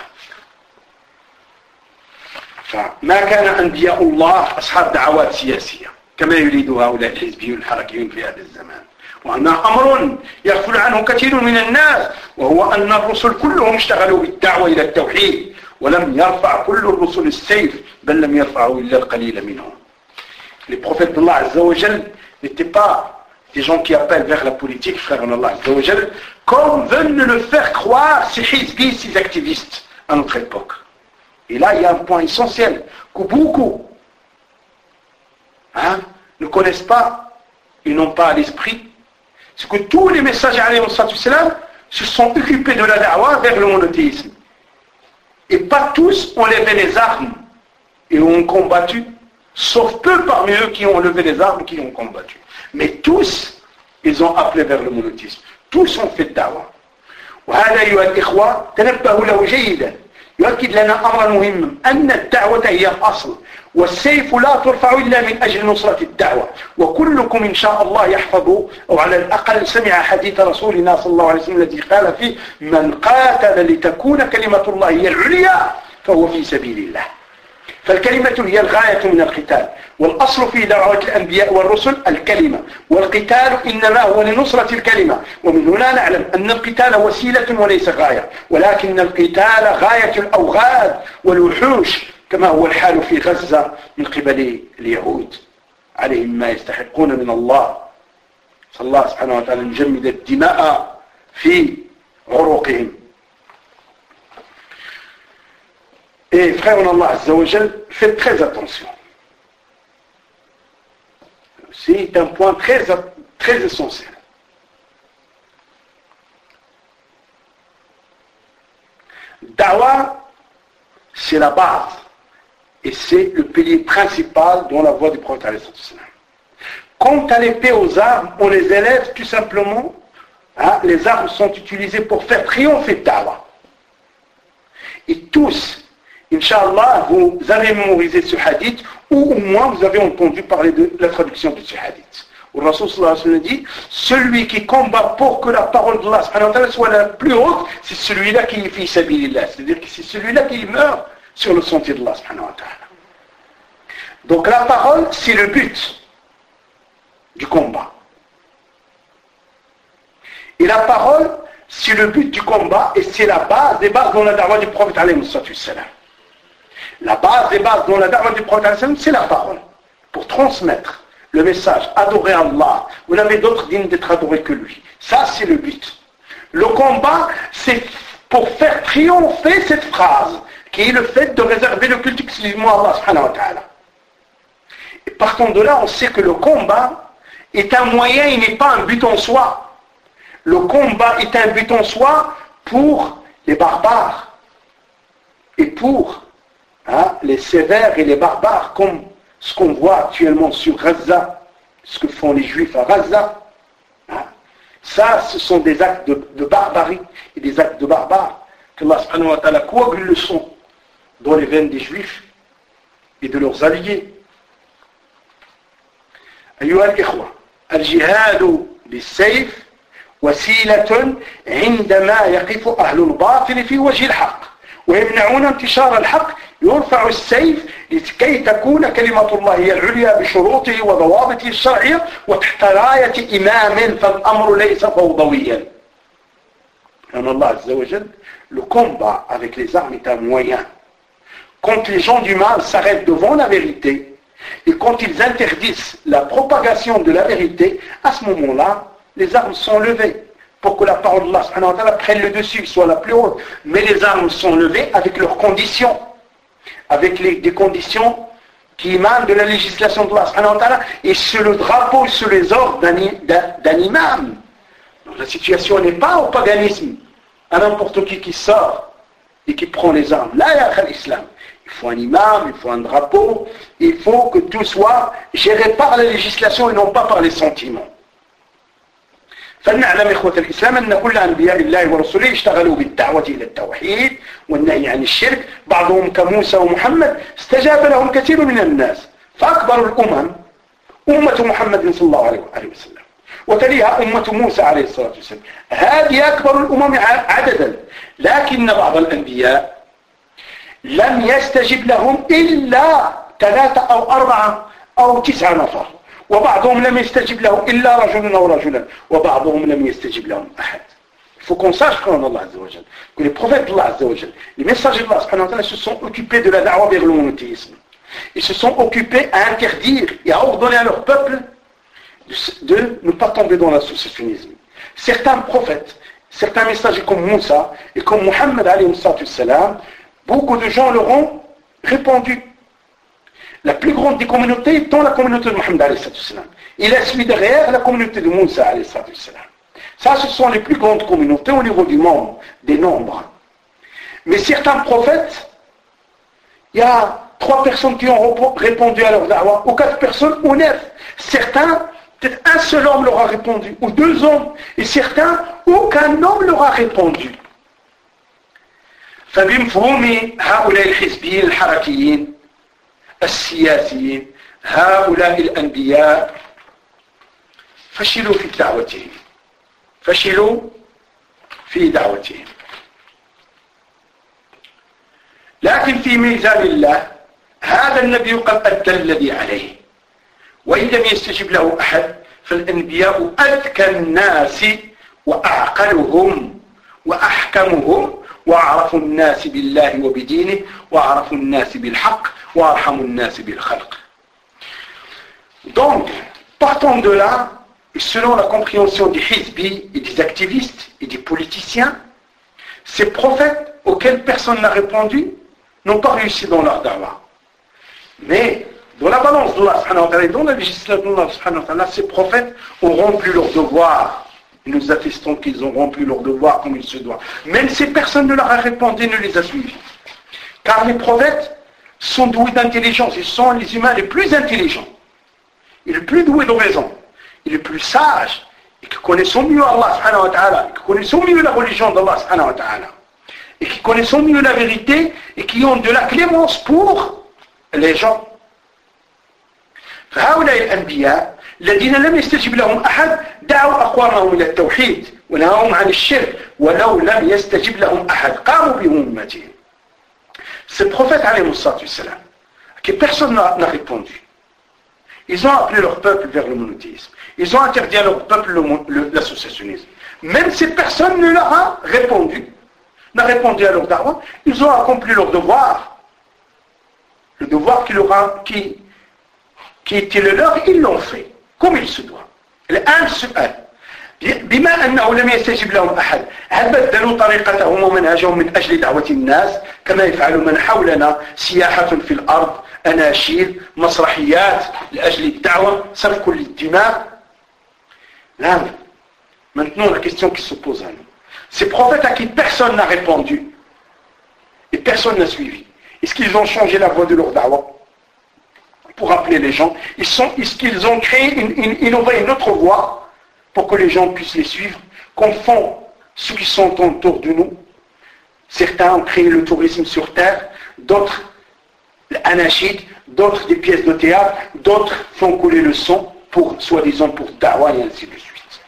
B: فما كان أنبياء الله أصحاب دعوات سياسية كما يريد هؤلاء الحزبيون الحركيون في هذا الزمان، وأن أمر يغفل عنه كثير من الناس، وهو أن الرسل كلهم اشتغلوا بالدعوة إلى التوحيد، ولم يرفع كل الرسل السيف، بل لم يرفعوا إلا القليل منهم. Les prophètes d'Allah Azza wa Jal n'étaient pas des gens qui appellent vers la politique, frères en Allah Azza wa Jal, comme veulent le faire croire ces hizbis, ces activistes à notre époque. Et là, il y a un point essentiel que beaucoup hein, ne connaissent pas et n'ont pas à l'esprit. C'est que tous les messages alayhi salam se sont occupés de la da'wah vers le monothéisme. Et pas tous ont levé les armes et ont combattu, sauf peu parmi eux qui ont levé les armes qui ont combattu. Mais tous, ils ont appelé vers le monothéisme. Tous ont fait da'wah. وهذا أيها الإخوة تنبهوا له جيدا، يؤكد لنا أمرا مهما، أن الدعوة هي الأصل، والسيف لا ترفع إلا من أجل نصرة الدعوة. وكلكم إن شاء الله يحفظ، أو على الأقل سمع حديث رسولنا صلى الله عليه وسلم الذي قال فيه: من قاتل لتكون كلمة الله هي العليا فهو في سبيل الله. فالكلمة هي الغاية من القتال، والأصل في دعوة الأنبياء والرسل الكلمة، والقتال إنما هو لنصرة الكلمة. ومن هنا نعلم أن القتال وسيلة وليس غاية، ولكن القتال غاية الأوغاد والوحوش، كما هو الحال في غزة من قبل اليهود، عليهم ما يستحقون من الله. صلى الله سبحانه وتعالى نجمد الدماء في عروقهم. Et frère en Allah Azza wa Jal, faites très attention. C'est un point très, très essentiel. Da'wah, c'est la base. Et c'est le pilier principal dans la voie du prophète alayhi salam. Quant à l'épée aux armes, on les élève tout simplement. Hein, les armes sont utilisées pour faire triompher Da'wah. Et tous, Inch'Allah, vous avez mémorisé ce hadith, ou au moins vous avez entendu parler de la traduction de ce hadith. Où le Rasul sallallahu alayhi wa sallam dit: celui qui combat pour que la parole d'Allah subhanahu wa ta'ala soit la plus haute, c'est celui-là qui est fi sabilillah, c'est-à-dire que c'est celui-là qui meurt sur le sentier d'Allah subhanahu wa ta'ala. Donc la parole, c'est le but du combat. Et la parole, c'est le but du combat et c'est la base des bases dans la da'wah du prophète alayhi salam. La base des bases dans la da'wah du prophète alayhi salam, c'est la parole. Pour transmettre le message, adorer Allah. Vous n'avez d'autre digne d'être adoré que lui. Ça, c'est le but. Le combat, c'est pour faire triompher cette phrase, qui est le fait de réserver le culte exclusivement à Allah subhanahu wa ta'ala. Et partant de là, on sait que le combat est un moyen, il n'est pas un but en soi. Le combat est un but en soi pour les barbares et pour hein, les sévères et les barbares, comme ce qu'on voit actuellement sur Gaza, ce que font les Juifs à Gaza. Hein. Ça, ce sont des actes de, de barbarie et des actes de barbares qu'Allah subhanahu wa ta'ala coagule le sang dans les veines des Juifs et de leurs alliés. أيها الإخوة الجهاد بالسيف وسيلة عندما يقف أهل الباطل في وجه الحق ويمنعون انتشار الحق يرفع السيف لكي تكون كلمة الله هي العليا بشروطه وضوابطه الشرعية وتحت راية إمام فالأمر ليس فوضويا. En Allah Azza wa Jal, le combat avec les armes est un moyen. Quand les gens du mal s'arrêtent devant la vérité et quand ils interdisent la propagation de la vérité, à ce moment-là, les armes sont levées pour que la parole d'Allah subhanahu wa ta'ala prenne le dessus, soit la plus haute. Mais les armes sont levées avec leurs conditions, avec les, des conditions qui émanent de la législation d'Allah subhanahu wa ta'ala et sur le drapeau, sur les ordres d'un imam. Donc la situation n'est pas au paganisme, à n'importe qui qui sort et qui prend les armes. Là, il y a l'islam. Il faut un imam, il faut un drapeau, il faut que tout soit géré par la législation et non pas par les sentiments. فلنعلم إخوة الإسلام أن كل أنبياء الله ورسوله اشتغلوا بالدعوة إلى التوحيد والنهي عن الشرك بعضهم كموسى ومحمد استجاب لهم كثير من الناس فأكبر الأمم أمة محمد صلى الله عليه وسلم وتليها أمة موسى عليه الصلاة والسلام هذه أكبر الأمم عددا لكن بعض الأنبياء لم يستجب لهم إلا ثلاثة أو أربعة أو تسعة نفر وبعضهم لم يستجب له إلا رجل أو رجلا وبعضهم لم يستجب لهم أحد. Il faut qu'on sache quand Allah Azza wa Jal, que les prophètes d'Allah Azza wa Jal, les messagers d'Allah subhanahu wa ta'ala se sont occupés de la da'wah vers le monothéisme. Ils se sont occupés à interdire et à ordonner à leur peuple de, de ne pas tomber dans l'associationnisme. Certains prophètes, certains messagers comme Moussa et comme Muhammad alayhi salam, beaucoup de gens leur ont répondu. La plus grande des communautés étant la communauté de Muhammad alayhi salam. Il a suivi derrière la communauté de Moussa alayhi salam. Ça, ce sont les plus grandes communautés au niveau du monde, des nombres. Mais certains prophètes, il y a trois personnes qui ont répondu à leur da'wah, ou quatre personnes, ou neuf. Certains, peut-être un seul homme leur a répondu, ou deux hommes, et certains, aucun homme leur a répondu. فبمفهوم هؤلاء الحزبيين الحركيين السياسيين هؤلاء الأنبياء فشلوا في دعوتهم فشلوا في دعوتهم لكن في ميزان الله هذا النبي قد أدى الذي عليه وإن لم يستجب له أحد فالأنبياء أذكى الناس وأعقلهم وأحكمهم وأعرف الناس بالله وبدينه وأعرف الناس بالحق وأرحم الناس بالخلق. Donc, partant de là, et selon la compréhension des hizbis et des activistes et des politiciens, ces prophètes auxquels personne n'a répondu n'ont pas réussi dans leur da'wah. Mais dans la balance d'Allah subhanahu wa ta'ala et dans la législation d'Allah subhanahu wa ta'ala, ces prophètes ont rempli leur devoir. Et nous attestons qu'ils ont rempli leur devoir comme il se doit. Même si personne ne leur a répondu, ne les a suivis. Car les prophètes sont doués d'intelligence. Ils sont les humains les plus intelligents. Et les plus doués de raison. Et les plus sages. Et qui connaissent mieux Allah subhanahu wa ta'ala. Et qui connaissent mieux la religion d'Allah subhanahu wa ta'ala. Et qui connaissent mieux la vérité. Et qui ont de la clémence pour les gens. فهؤلاء الأنبياء الذين لم يستجب لهم أحد دعوا أقوامهم إلى التوحيد ونهاهم عن الشرك ولو لم يستجب لهم أحد قاموا بمهمتهم. Ces prophètes alayhi salam, que personne n'a répondu. Ils ont appelé leur peuple vers le monothéisme. Ils ont interdit à leur peuple l'associationnisme. Même si personne ne leur a répondu, n'a répondu à leur darwa, ils ont accompli leur devoir. Le devoir qui, leur a, qui, qui était le leur, ils l'ont fait, comme il se doit. الآن السؤال بما أنه لم يستجب لهم أحد هل بدلوا طريقتهم ومنهجهم من أجل دعوة الناس كما يفعل من حولنا سياحة في الأرض أناشيد مسرحيات لأجل الدعوة سفك للدماء لا Maintenant la question qui se pose à nous, ces prophètes à qui personne n'a répondu et personne n'a suivi, est-ce qu'ils ont changé la voie de leur da'wah pour appeler les gens? Ils sont, est-ce qu'ils ont créé, une, une, innové une autre voie pour que les gens puissent les suivre, comme font ceux qui sont autour de nous? Certains ont créé le tourisme sur terre, d'autres l'anachid, d'autres des pièces de théâtre, d'autres font couler le son pour, soi-disant, pour da'wah et ainsi de suite.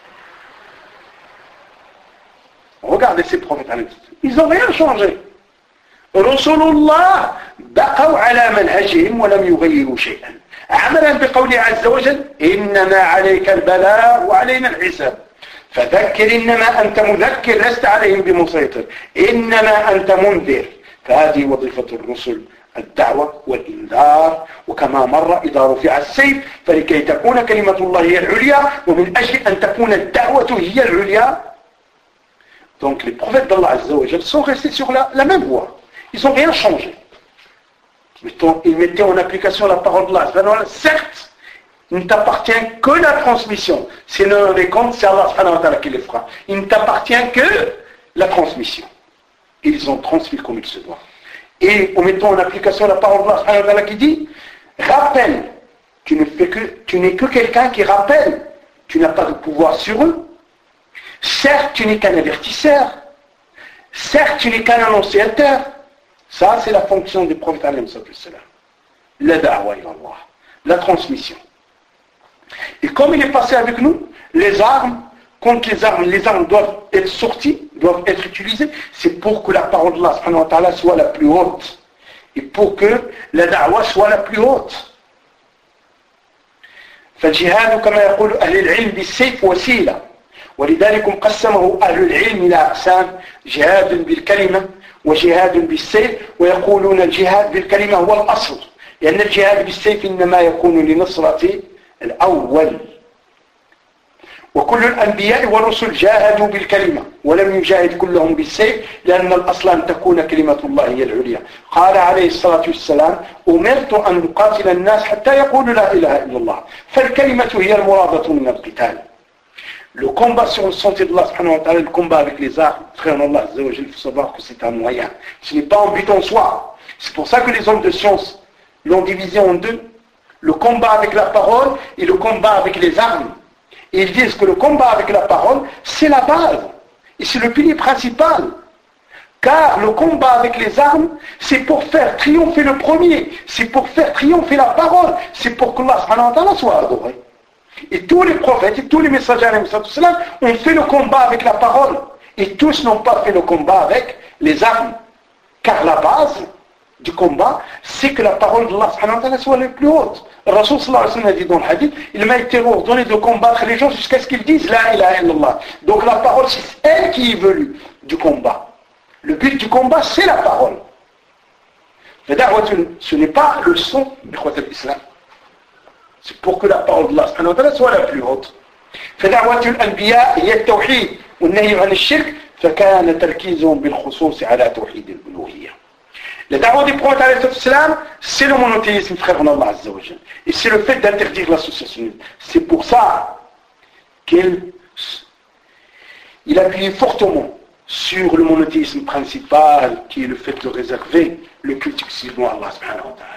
B: Regardez ces prophètes, ils n'ont rien changé. رسول الله بقوا على منهجهم ولم يغيروا شيئا عملا بقوله عز وجل إنما عليك البلاغ وعلينا الحساب فذكر إنما أنت مذكر لست عليهم بمسيطر إنما أنت منذر فهذه وظيفة الرسل الدعوة والإنذار وكما مر إذا رفع السيف فلكي تكون كلمة الله هي العليا ومن أجل أن تكون الدعوة هي العليا. Donc les prophètes d'Allah Azza wa Jal sont restés sur la, la même voie. Ils n'ont rien changé. Ils mettaient en application la parole d'Allah. Certes, il ne t'appartient que la transmission. Si l'on les compte, c'est Allah qui les fera. Il ne t'appartient que la transmission. Ils ont transmis comme il se doit. Et en mettant en application la parole d'Allah qui dit, rappelle, tu ne fais que, tu n'es que quelqu'un qui rappelle. Tu n'as pas de pouvoir sur eux. Certes, tu n'es qu'un avertisseur. Certes, tu n'es qu'un annonciateur. Ça, c'est la fonction des prophètes alayhi salam. La da'wa ila Allah. La transmission. Et comme il est passé avec nous, les armes, quand les armes, les armes doivent être sorties, doivent être utilisées, c'est pour que la parole d'Allah subhanahu wa ta'ala soit la plus haute. Et pour que la da'wa soit la plus haute. فالجهاد كما يقول أهل العلم بالسيف وسيلة. ولذلك قسمه أهل العلم إلى أقسام جهاد بالكلمة وجهاد بالسيف ويقولون الجهاد بالكلمة هو الأصل لأن الجهاد بالسيف إنما يكون لنصرة الأول وكل الأنبياء والرسل جاهدوا بالكلمة ولم يجاهد كلهم بالسيف لأن الأصل أن تكون كلمة الله هي العليا. قال عليه الصلاة والسلام أمرت أن أقاتل الناس حتى يقولوا لا إله إلا الله فالكلمة هي المرادة من القتال. Le combat sur le sentier de Allah, le combat avec les armes, frère Allah, il faut savoir que c'est un moyen. Ce n'est pas un but en soi. C'est pour ça que les hommes de science l'ont divisé en deux. Le combat avec la parole et le combat avec les armes. Et ils disent que le combat avec la parole, c'est la base. Et c'est le pilier principal. Car le combat avec les armes, c'est pour faire triompher le premier. C'est pour faire triompher la parole. C'est pour que Allah soit adoré. Et tous les prophètes et tous les messagers ont fait le combat avec la parole. Et tous n'ont pas fait le combat avec les armes. Car la base du combat, c'est que la parole d'Allah soit la plus haute. Le Rasul sallallahu alayhi wa sallam a dit dans le hadith, il m'a été ordonné de combattre les gens jusqu'à ce qu'ils disent La ilaha illallah. Donc la parole, c'est elle qui est venue du combat. Le but du combat, c'est la parole. Ce n'est pas le son du l'islam. C'est pour que la parole d'Allah soit la plus haute. فدعوة الأنبياء هي التوحيد والنهي عن الشرك فكان تركيزهم بالخصوص على توحيد الألوهية. La da'wah des prophètes alayhi salam, c'est le monothéisme, frère d'Allah Azza wa Jal. Et c'est le fait d'interdire l'associationnisme. C'est pour ça qu'il il appuie fortement sur le monothéisme principal, qui est le fait de réserver le culte exclusivement à Allah subhanahu wa ta'ala.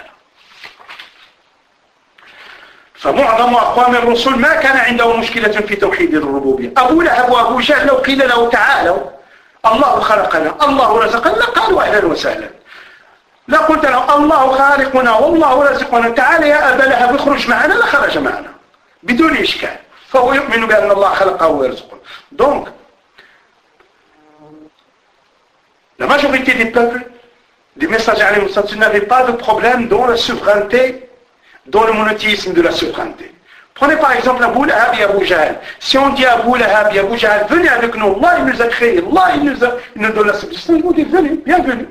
B: فمعظم أقوام الرسل ما كان عندهم مشكلة في توحيد الربوبية. أبو لهب وأبو جهل لو قيل له تعالوا الله خلقنا الله رزقنا قالوا أهلا وسهلا. لا قلت له الله خالقنا والله رزقنا تعال يا أبا لهب اخرج معنا لخرج معنا بدون إشكال فهو يؤمن بأن الله خلقه ويرزقه. Donc la majorité des peuples les messagers n'avaient pas de problème dans la souveraineté, dans le monothéisme de la souveraineté. Prenez par exemple Abu Lahab et Abu Jahl. Si on dit à Abu Lahab et Abu Jahl, venez avec nous, Allah il nous a créé, Allah il nous, a, il nous donne la subsistance, ils vont dire, venez, bienvenue.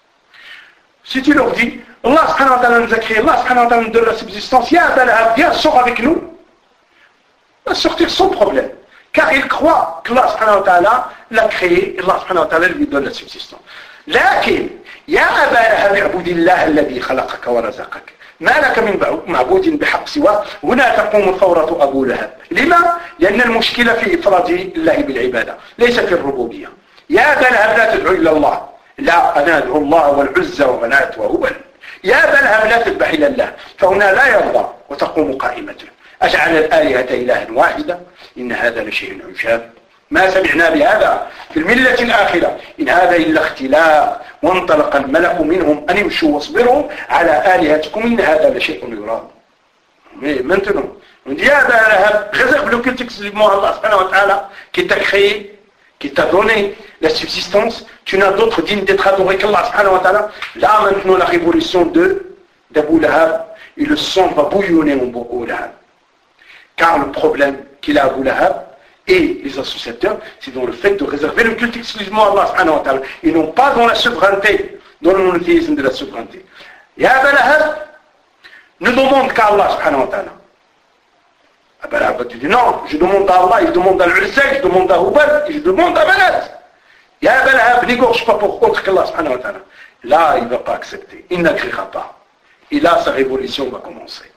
B: Si tu leur dis, Allah subhanahu wa ta'ala nous a créé, Allah subhanahu wa ta'ala nous donne la subsistance, ya Abu Lahab, viens, sors avec nous, il va sortir sans problème. Car il croit que Allah subhanahu wa ta'ala l'a créé, et Allah subhanahu wa ta'ala lui donne la subsistance. لكن يا أبا لهب اعبد الله الذي خلقك ورزقك ما لك من معبود بحق سواه. هنا تقوم ثورة أبو لهب. لما؟ لأن المشكلة في إفراد الله بالعبادة ليس في الربوبية. يا أبا لهب لا تدعو إلا الله. لا، أنا أدعو الله والعزى ومنات وهبل. يا أبا لهب لا تذبح إلا الله. فهنا لا يرضى وتقوم قائمته. أجعل الآلهة إلها واحدة إن هذا لشيء عجاب. ما سمعنا بهذا في الملة الآخرة إن هذا إلا اختلاق. وانطلق الملأ منهم أن يمشوا واصبروا على آلهتكم إن هذا لشيء يراد. Maintenant, on dit à Abraham, réserve le culte exclusivement à Allah subhanahu wa ta'ala qui t'a créé, qui t'a donné la subsistance. Tu n'as d'autre digne d'être adoré qu'Allah subhanahu wa ta'ala. Là maintenant la révolution de d'Abu Lahab et le sang va bouillonner en Abu Lahab. Car le problème qu'il a Abu Lahab et les associateurs, c'est dans le fait de réserver le culte exclusivement à Allah subhanahu wa ta'ala et non pas dans la souveraineté, dans le monothéisme de la souveraineté. Ya Abu Lahab ne demande qu'à Allah subhanahu wa ta'ala. Abu Lahab tu dis non, je demande à Allah, je demande à l'Uzza, je demande à Hubal, je demande à Manat. Ya Abu Lahab n'égorge pas pour autre qu'Allah subhanahu wa ta'ala. Là, il ne va pas accepter, il n'agréera pas. Et là, sa révolution va commencer.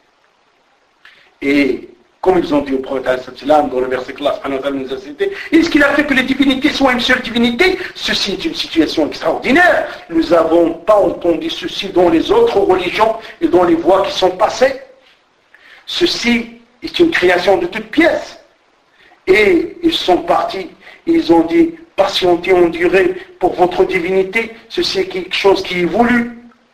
B: Et comme ils ont dit au prophète dans le verset que Allah nous a cité, est-ce qu'il a fait que les divinités soient une seule divinité? Ceci est une situation extraordinaire. Nous n'avons pas entendu ceci dans les autres religions et dans les voies qui sont passées. Ceci est une création de toutes pièces. Et ils sont partis, ils ont dit, patientez, endurez pour votre divinité, ceci est quelque chose qui est voulu.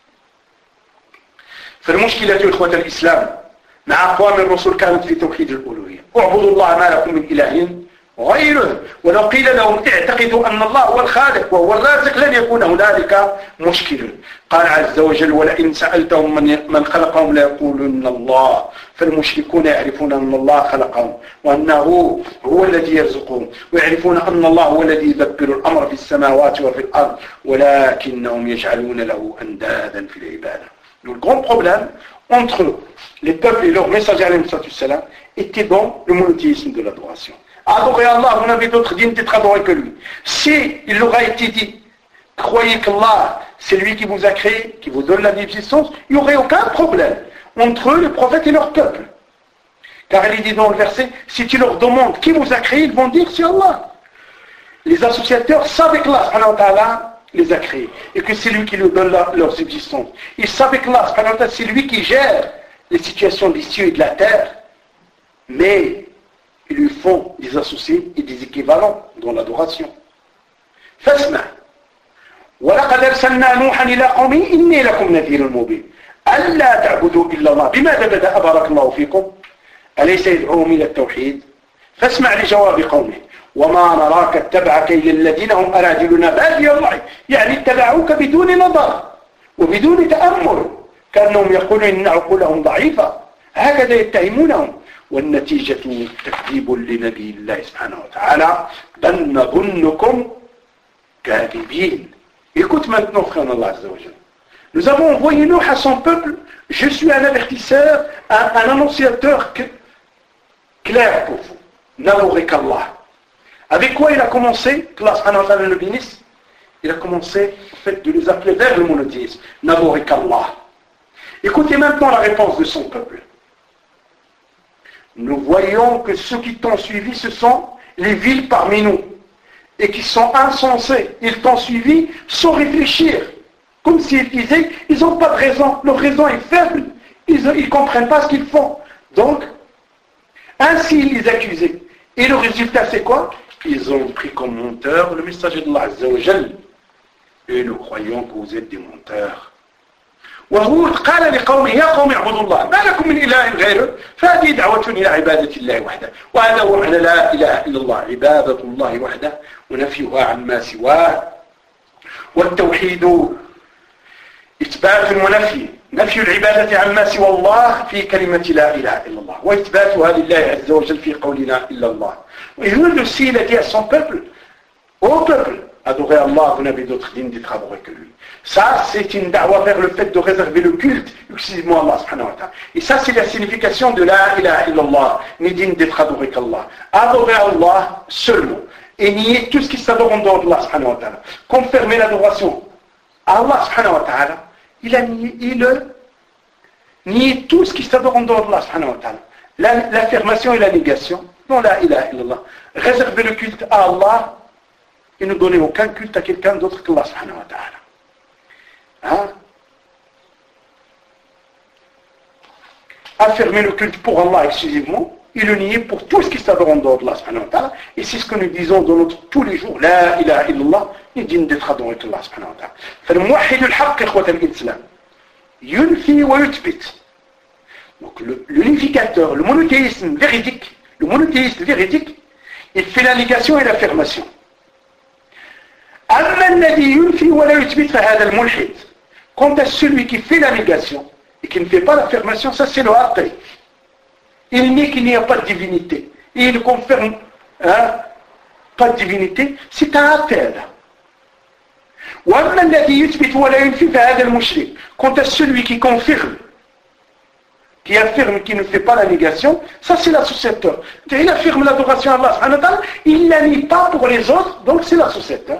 B: فالمشكلة يا إخوة الإسلام مع أقوام الرسل كانت في توحيد الألوهية. اعبدوا الله ما لكم من إله غيره. ولو قيل لهم اعتقدوا أن الله هو الخالق وهو الرازق لن يكون هنالك مشكل. قال عز وجل ولئن سألتهم من, من خلقهم ليقولن الله. فالمشركون يعرفون أن الله خلقهم وأنه هو الذي يرزقهم ويعرفون أن الله هو الذي يدبر الأمر في السماوات وفي الأرض ولكنهم يجعلون له أندادا في العبادة. Le grand problème entre les peuples et leurs messagers était dans le monothéisme de l'adoration. Adorer Allah, vous n'avez d'autre digne d'être adoré que lui. Si il leur a été dit, croyez qu'Allah, c'est lui qui vous a créé, qui vous donne la existence, il n'y aurait aucun problème entre eux, les prophètes et leur peuple. Car il est dit dans le verset, si tu leur demandes qui vous a créé, ils vont dire c'est Allah. Les associateurs savent que Allah les a créés et que c'est lui qui leur donne la, leur subsistance. Ils savent que Allah, c'est lui qui gère les situations des cieux et de la terre, mais ils lui font des associés et des équivalents dans l'adoration. فاسمع ولقد أرسلنا نوحا إلى قومه إني لكم نذير مبين ألا تعبدوا إلا الله. بماذا بدأ بارك الله فيكم؟ أليس يدعوهم إلى التوحيد؟ فاسمع لجواب قومه وما نراك اتبعك إلا الذين هم أراذلنا بادي الرأي. يعني اتبعوك بدون نظر وبدون تأمل كأنهم يقولون إن عقولهم ضعيفة. هكذا يتهمونهم والنتيجة تكذيب لنبي الله سبحانه وتعالى بل نظنكم كاذبين. Écoute maintenant, frère d'Allah Azza wa Jalla. Nous avons envoyé Nuh à son peuple. Je suis un avertisseur, un, un annonciateur clair pour vous. N'adorez qu'Allah. Avec quoi il a commencé? Que Allah subhanahu wa ta'ala le bénisse. Il a commencé en fait, de les appeler vers le monothéisme. N'adorez qu'Allah. Écoutez maintenant la réponse de son peuple. Nous voyons que ceux qui t'ont suivi, ce sont les villes parmi nous. Et qui sont insensés. Ils t'ont suivi sans réfléchir. Comme s'ils disaient, ils n'ont pas de raison. Leur raison est faible. Ils ne comprennent pas ce qu'ils font. Donc, ainsi ils les accusaient. Et le résultat c'est quoi? Ils ont pris comme menteur le messager d'Allah Azza wa Jal. Et nous croyons que vous êtes des menteurs. وهود قال لقومه يا قوم اعبدوا الله ما لكم من إله غيره فهذه دعوة إلى عبادة الله وحده وهذا هو معنى لا إله إلا الله عبادة الله وحده ونفيها عما سواه والتوحيد إثبات ونفي نفي العبادة عما سوى الله في كلمة لا إله إلا الله وإثباتها لله عز وجل في قولنا إلا الله. Et lui aussi il a dit à son peuple, au peuple, adorez Allah, vous n'avez d'autre digne d'être adoré que lui. Ça c'est une da'wa vers le fait de réserver le culte exclusivement à Allah subhanahu wa ta'ala. Et ça c'est la signification de la ilaha illallah, ni digne d'être adoré qu'Allah. Adorer Allah seulement et nier tout ce qui s'adore en dehors de Allah subhanahu wa ta'ala. Confirmer l'adoration à Allah subhanahu wa ta'ala, il a nié, il nié tout ce qui s'adore en dehors de Allah subhanahu wa ta'ala. La, l'affirmation et la négation, non la ilaha illallah. Réserver le culte à Allah et ne donner aucun culte à quelqu'un d'autre qu'Allah subhanahu wa ta'ala. Hein? Affirmer le culte pour Allah exclusivement et le nier pour tout ce qui s'adore en dehors de Allah subhanahu wa ta'ala. Et c'est ce que nous disons dans notre tous les jours. La ilaha illallah est digne d'être adoré qu'Allah subhanahu wa ta'ala. فالموحد الحق إخوة الإسلام ينفي ويثبت. Donc le, l'unificateur, le monothéisme véridique, le monothéisme véridique, il fait la négation et l'affirmation. أما الذي ينفي ولا يثبت فهذا الملحد. Quant à celui qui fait la négation et qui ne fait pas l'affirmation, ça c'est le athée. Il nie qu'il n'y a pas de divinité. Et il confirme hein, pas de divinité, c'est un athée. وأما الذي يثبت ولا ينفي فهذا المشرك. Quant à celui qui confirme, qui affirme qu'il ne fait pas la négation, ça c'est l'associateur. Il affirme l'adoration à Allah, il ne la nie pas pour les autres, donc c'est l'associateur.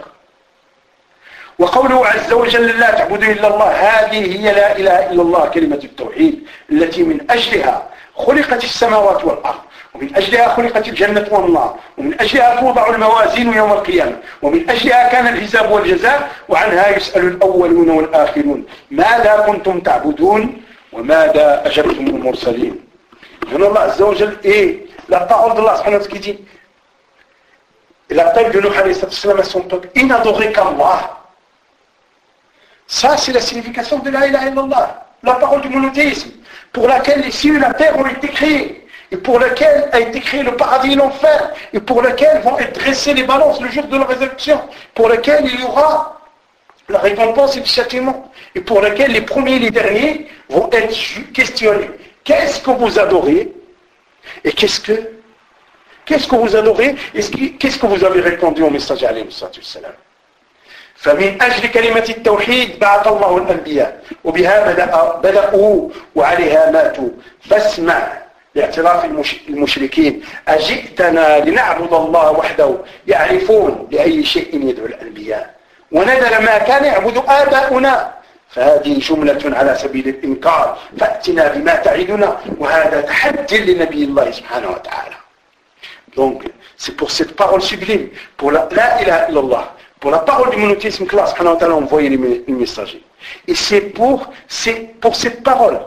B: وقوله عز وجل لا تعبدوا إلا الله هذه هي لا إله إلا الله كلمة التوحيد التي من أجلها خلقت السماوات والأرض ومن أجلها خلقت الجنة والنار ومن أجلها توضع الموازين يوم القيامة ومن أجلها كان الحساب والجزاء وعنها يسأل الأولون والآخرون ماذا كنتم تعبدون وماذا أجبتم المرسلين. Allah Azza wa Jal est la parole d'Allah subhanahu wa ta'ala qui dit l'appel de Nuh alayhi salam à son peuple, il n'adorait qu'Allah. Ça, c'est la signification de la ilaha illallah, la parole du monothéisme, pour laquelle les cieux et la terre ont été créés, et pour laquelle a été créé le paradis et l'enfer, et pour laquelle vont être dressées les balances le jour de la résurrection, pour laquelle il y aura la récompense et le châtiment, et pour laquelle les premiers et les derniers vont être questionnés. Qu'est-ce que vous adorez? Et qu'est-ce que qu'est-ce que vous adorez? Et qu'est-ce que vous avez répondu au messager alayhi salam? فمن أجل كلمة التوحيد بعث الله الأنبياء وبها بدأوا وعليها ماتوا فاسمع لاعتراف المشركين أجئتنا لنعبد الله وحده يعرفون لأي شيء يدعو الأنبياء وندر ما كان يعبد آباؤنا فهذه جملة على سبيل الإنكار فأتنا بما تعدنا وهذا تحدي لنبي الله سبحانه وتعالى. Donc c'est pour cette parole sublime, pour la la ilaha illallah, pour la parole du monothéisme que Allah subhanahu wa ta'ala a envoyé les, les messagers. Et c'est pour, c'est pour cette parole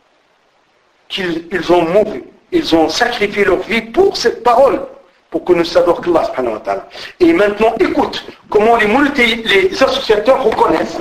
B: qu'ils ils ont mouru, ils ont sacrifié leur vie pour cette parole, pour que nous sachions qu'Allah subhanahu wa ta'ala. Et maintenant, écoute comment les, monothéistes, les associateurs reconnaissent.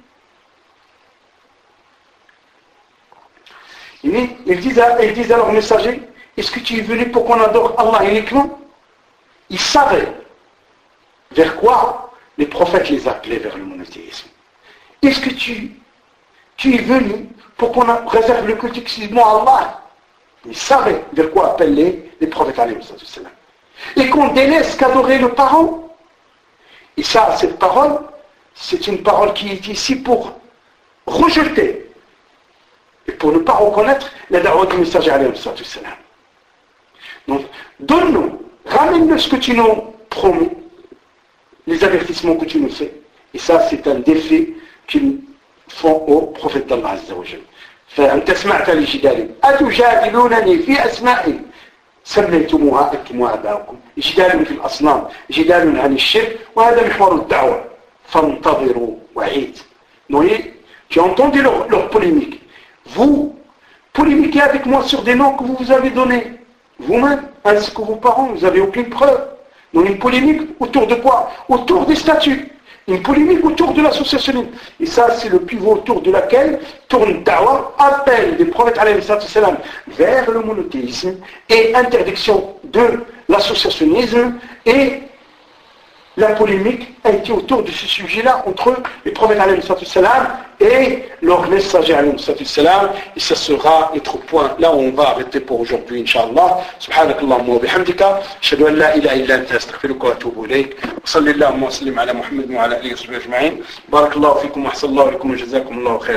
B: Ils, ils, disent à, ils disent à leurs messagers, est-ce que tu es venu pour qu'on adore Allah uniquement? Ils savaient vers quoi les prophètes les appelaient vers le monothéisme. Est-ce que tu, tu es venu pour qu'on réserve le culte exclusivement à Allah? Ils savaient vers quoi appellent les, les prophètes alayhi salam. Et qu'on délaisse qu'adorer le parent. Et ça, cette parole, c'est une parole qui est ici pour rejeter et pour ne pas reconnaître la da'wah du messager alayhi salam. Donc, donne-nous, ramène-nous ce que tu nous promets, les avertissements que tu nous fais. Et ça, c'est un défi qu'ils font au prophète d'Allah Azza wa Jal. فأنت سمعت لجدالهم أتجادلونني في أسماء سميتموها أنتم وآباؤكم جدال في الأصنام جدال عن الشرك وهذا محور الدعوة فانتظروا وعيد. Voyez, tu as entendu leur, leur polémique. Vous polémiquez avec moi sur des noms que vous vous avez donnés vous-même ainsi que vos parents, vous n'avez aucune preuve. Donc une polémique autour de quoi? Autour des statuts. Une polémique autour de l'associationnisme. Et ça, c'est le pivot autour de laquelle tourne Da'wah, appel des prophètes alayhi salam vers le monothéisme et interdiction de l'associationnisme et la polémique a été autour de ce sujet-là entre les prophètes alayhi salam et leur messager alayhi salam. Et ça sera notre point. Là où on va arrêter pour aujourd'hui, Inch'Allah. Subhanakallahumma wa bihamdika. Ashhadu an la ilaha illa anta astaghfiruka wa atubu ilayk. Wa sallallahu wa sallim ala Muhammad wa ala alihi wa sahbihi ajma'in. Barakallahu fikum wa ahsanallahu ilaykum wa jazakumullahu khairan.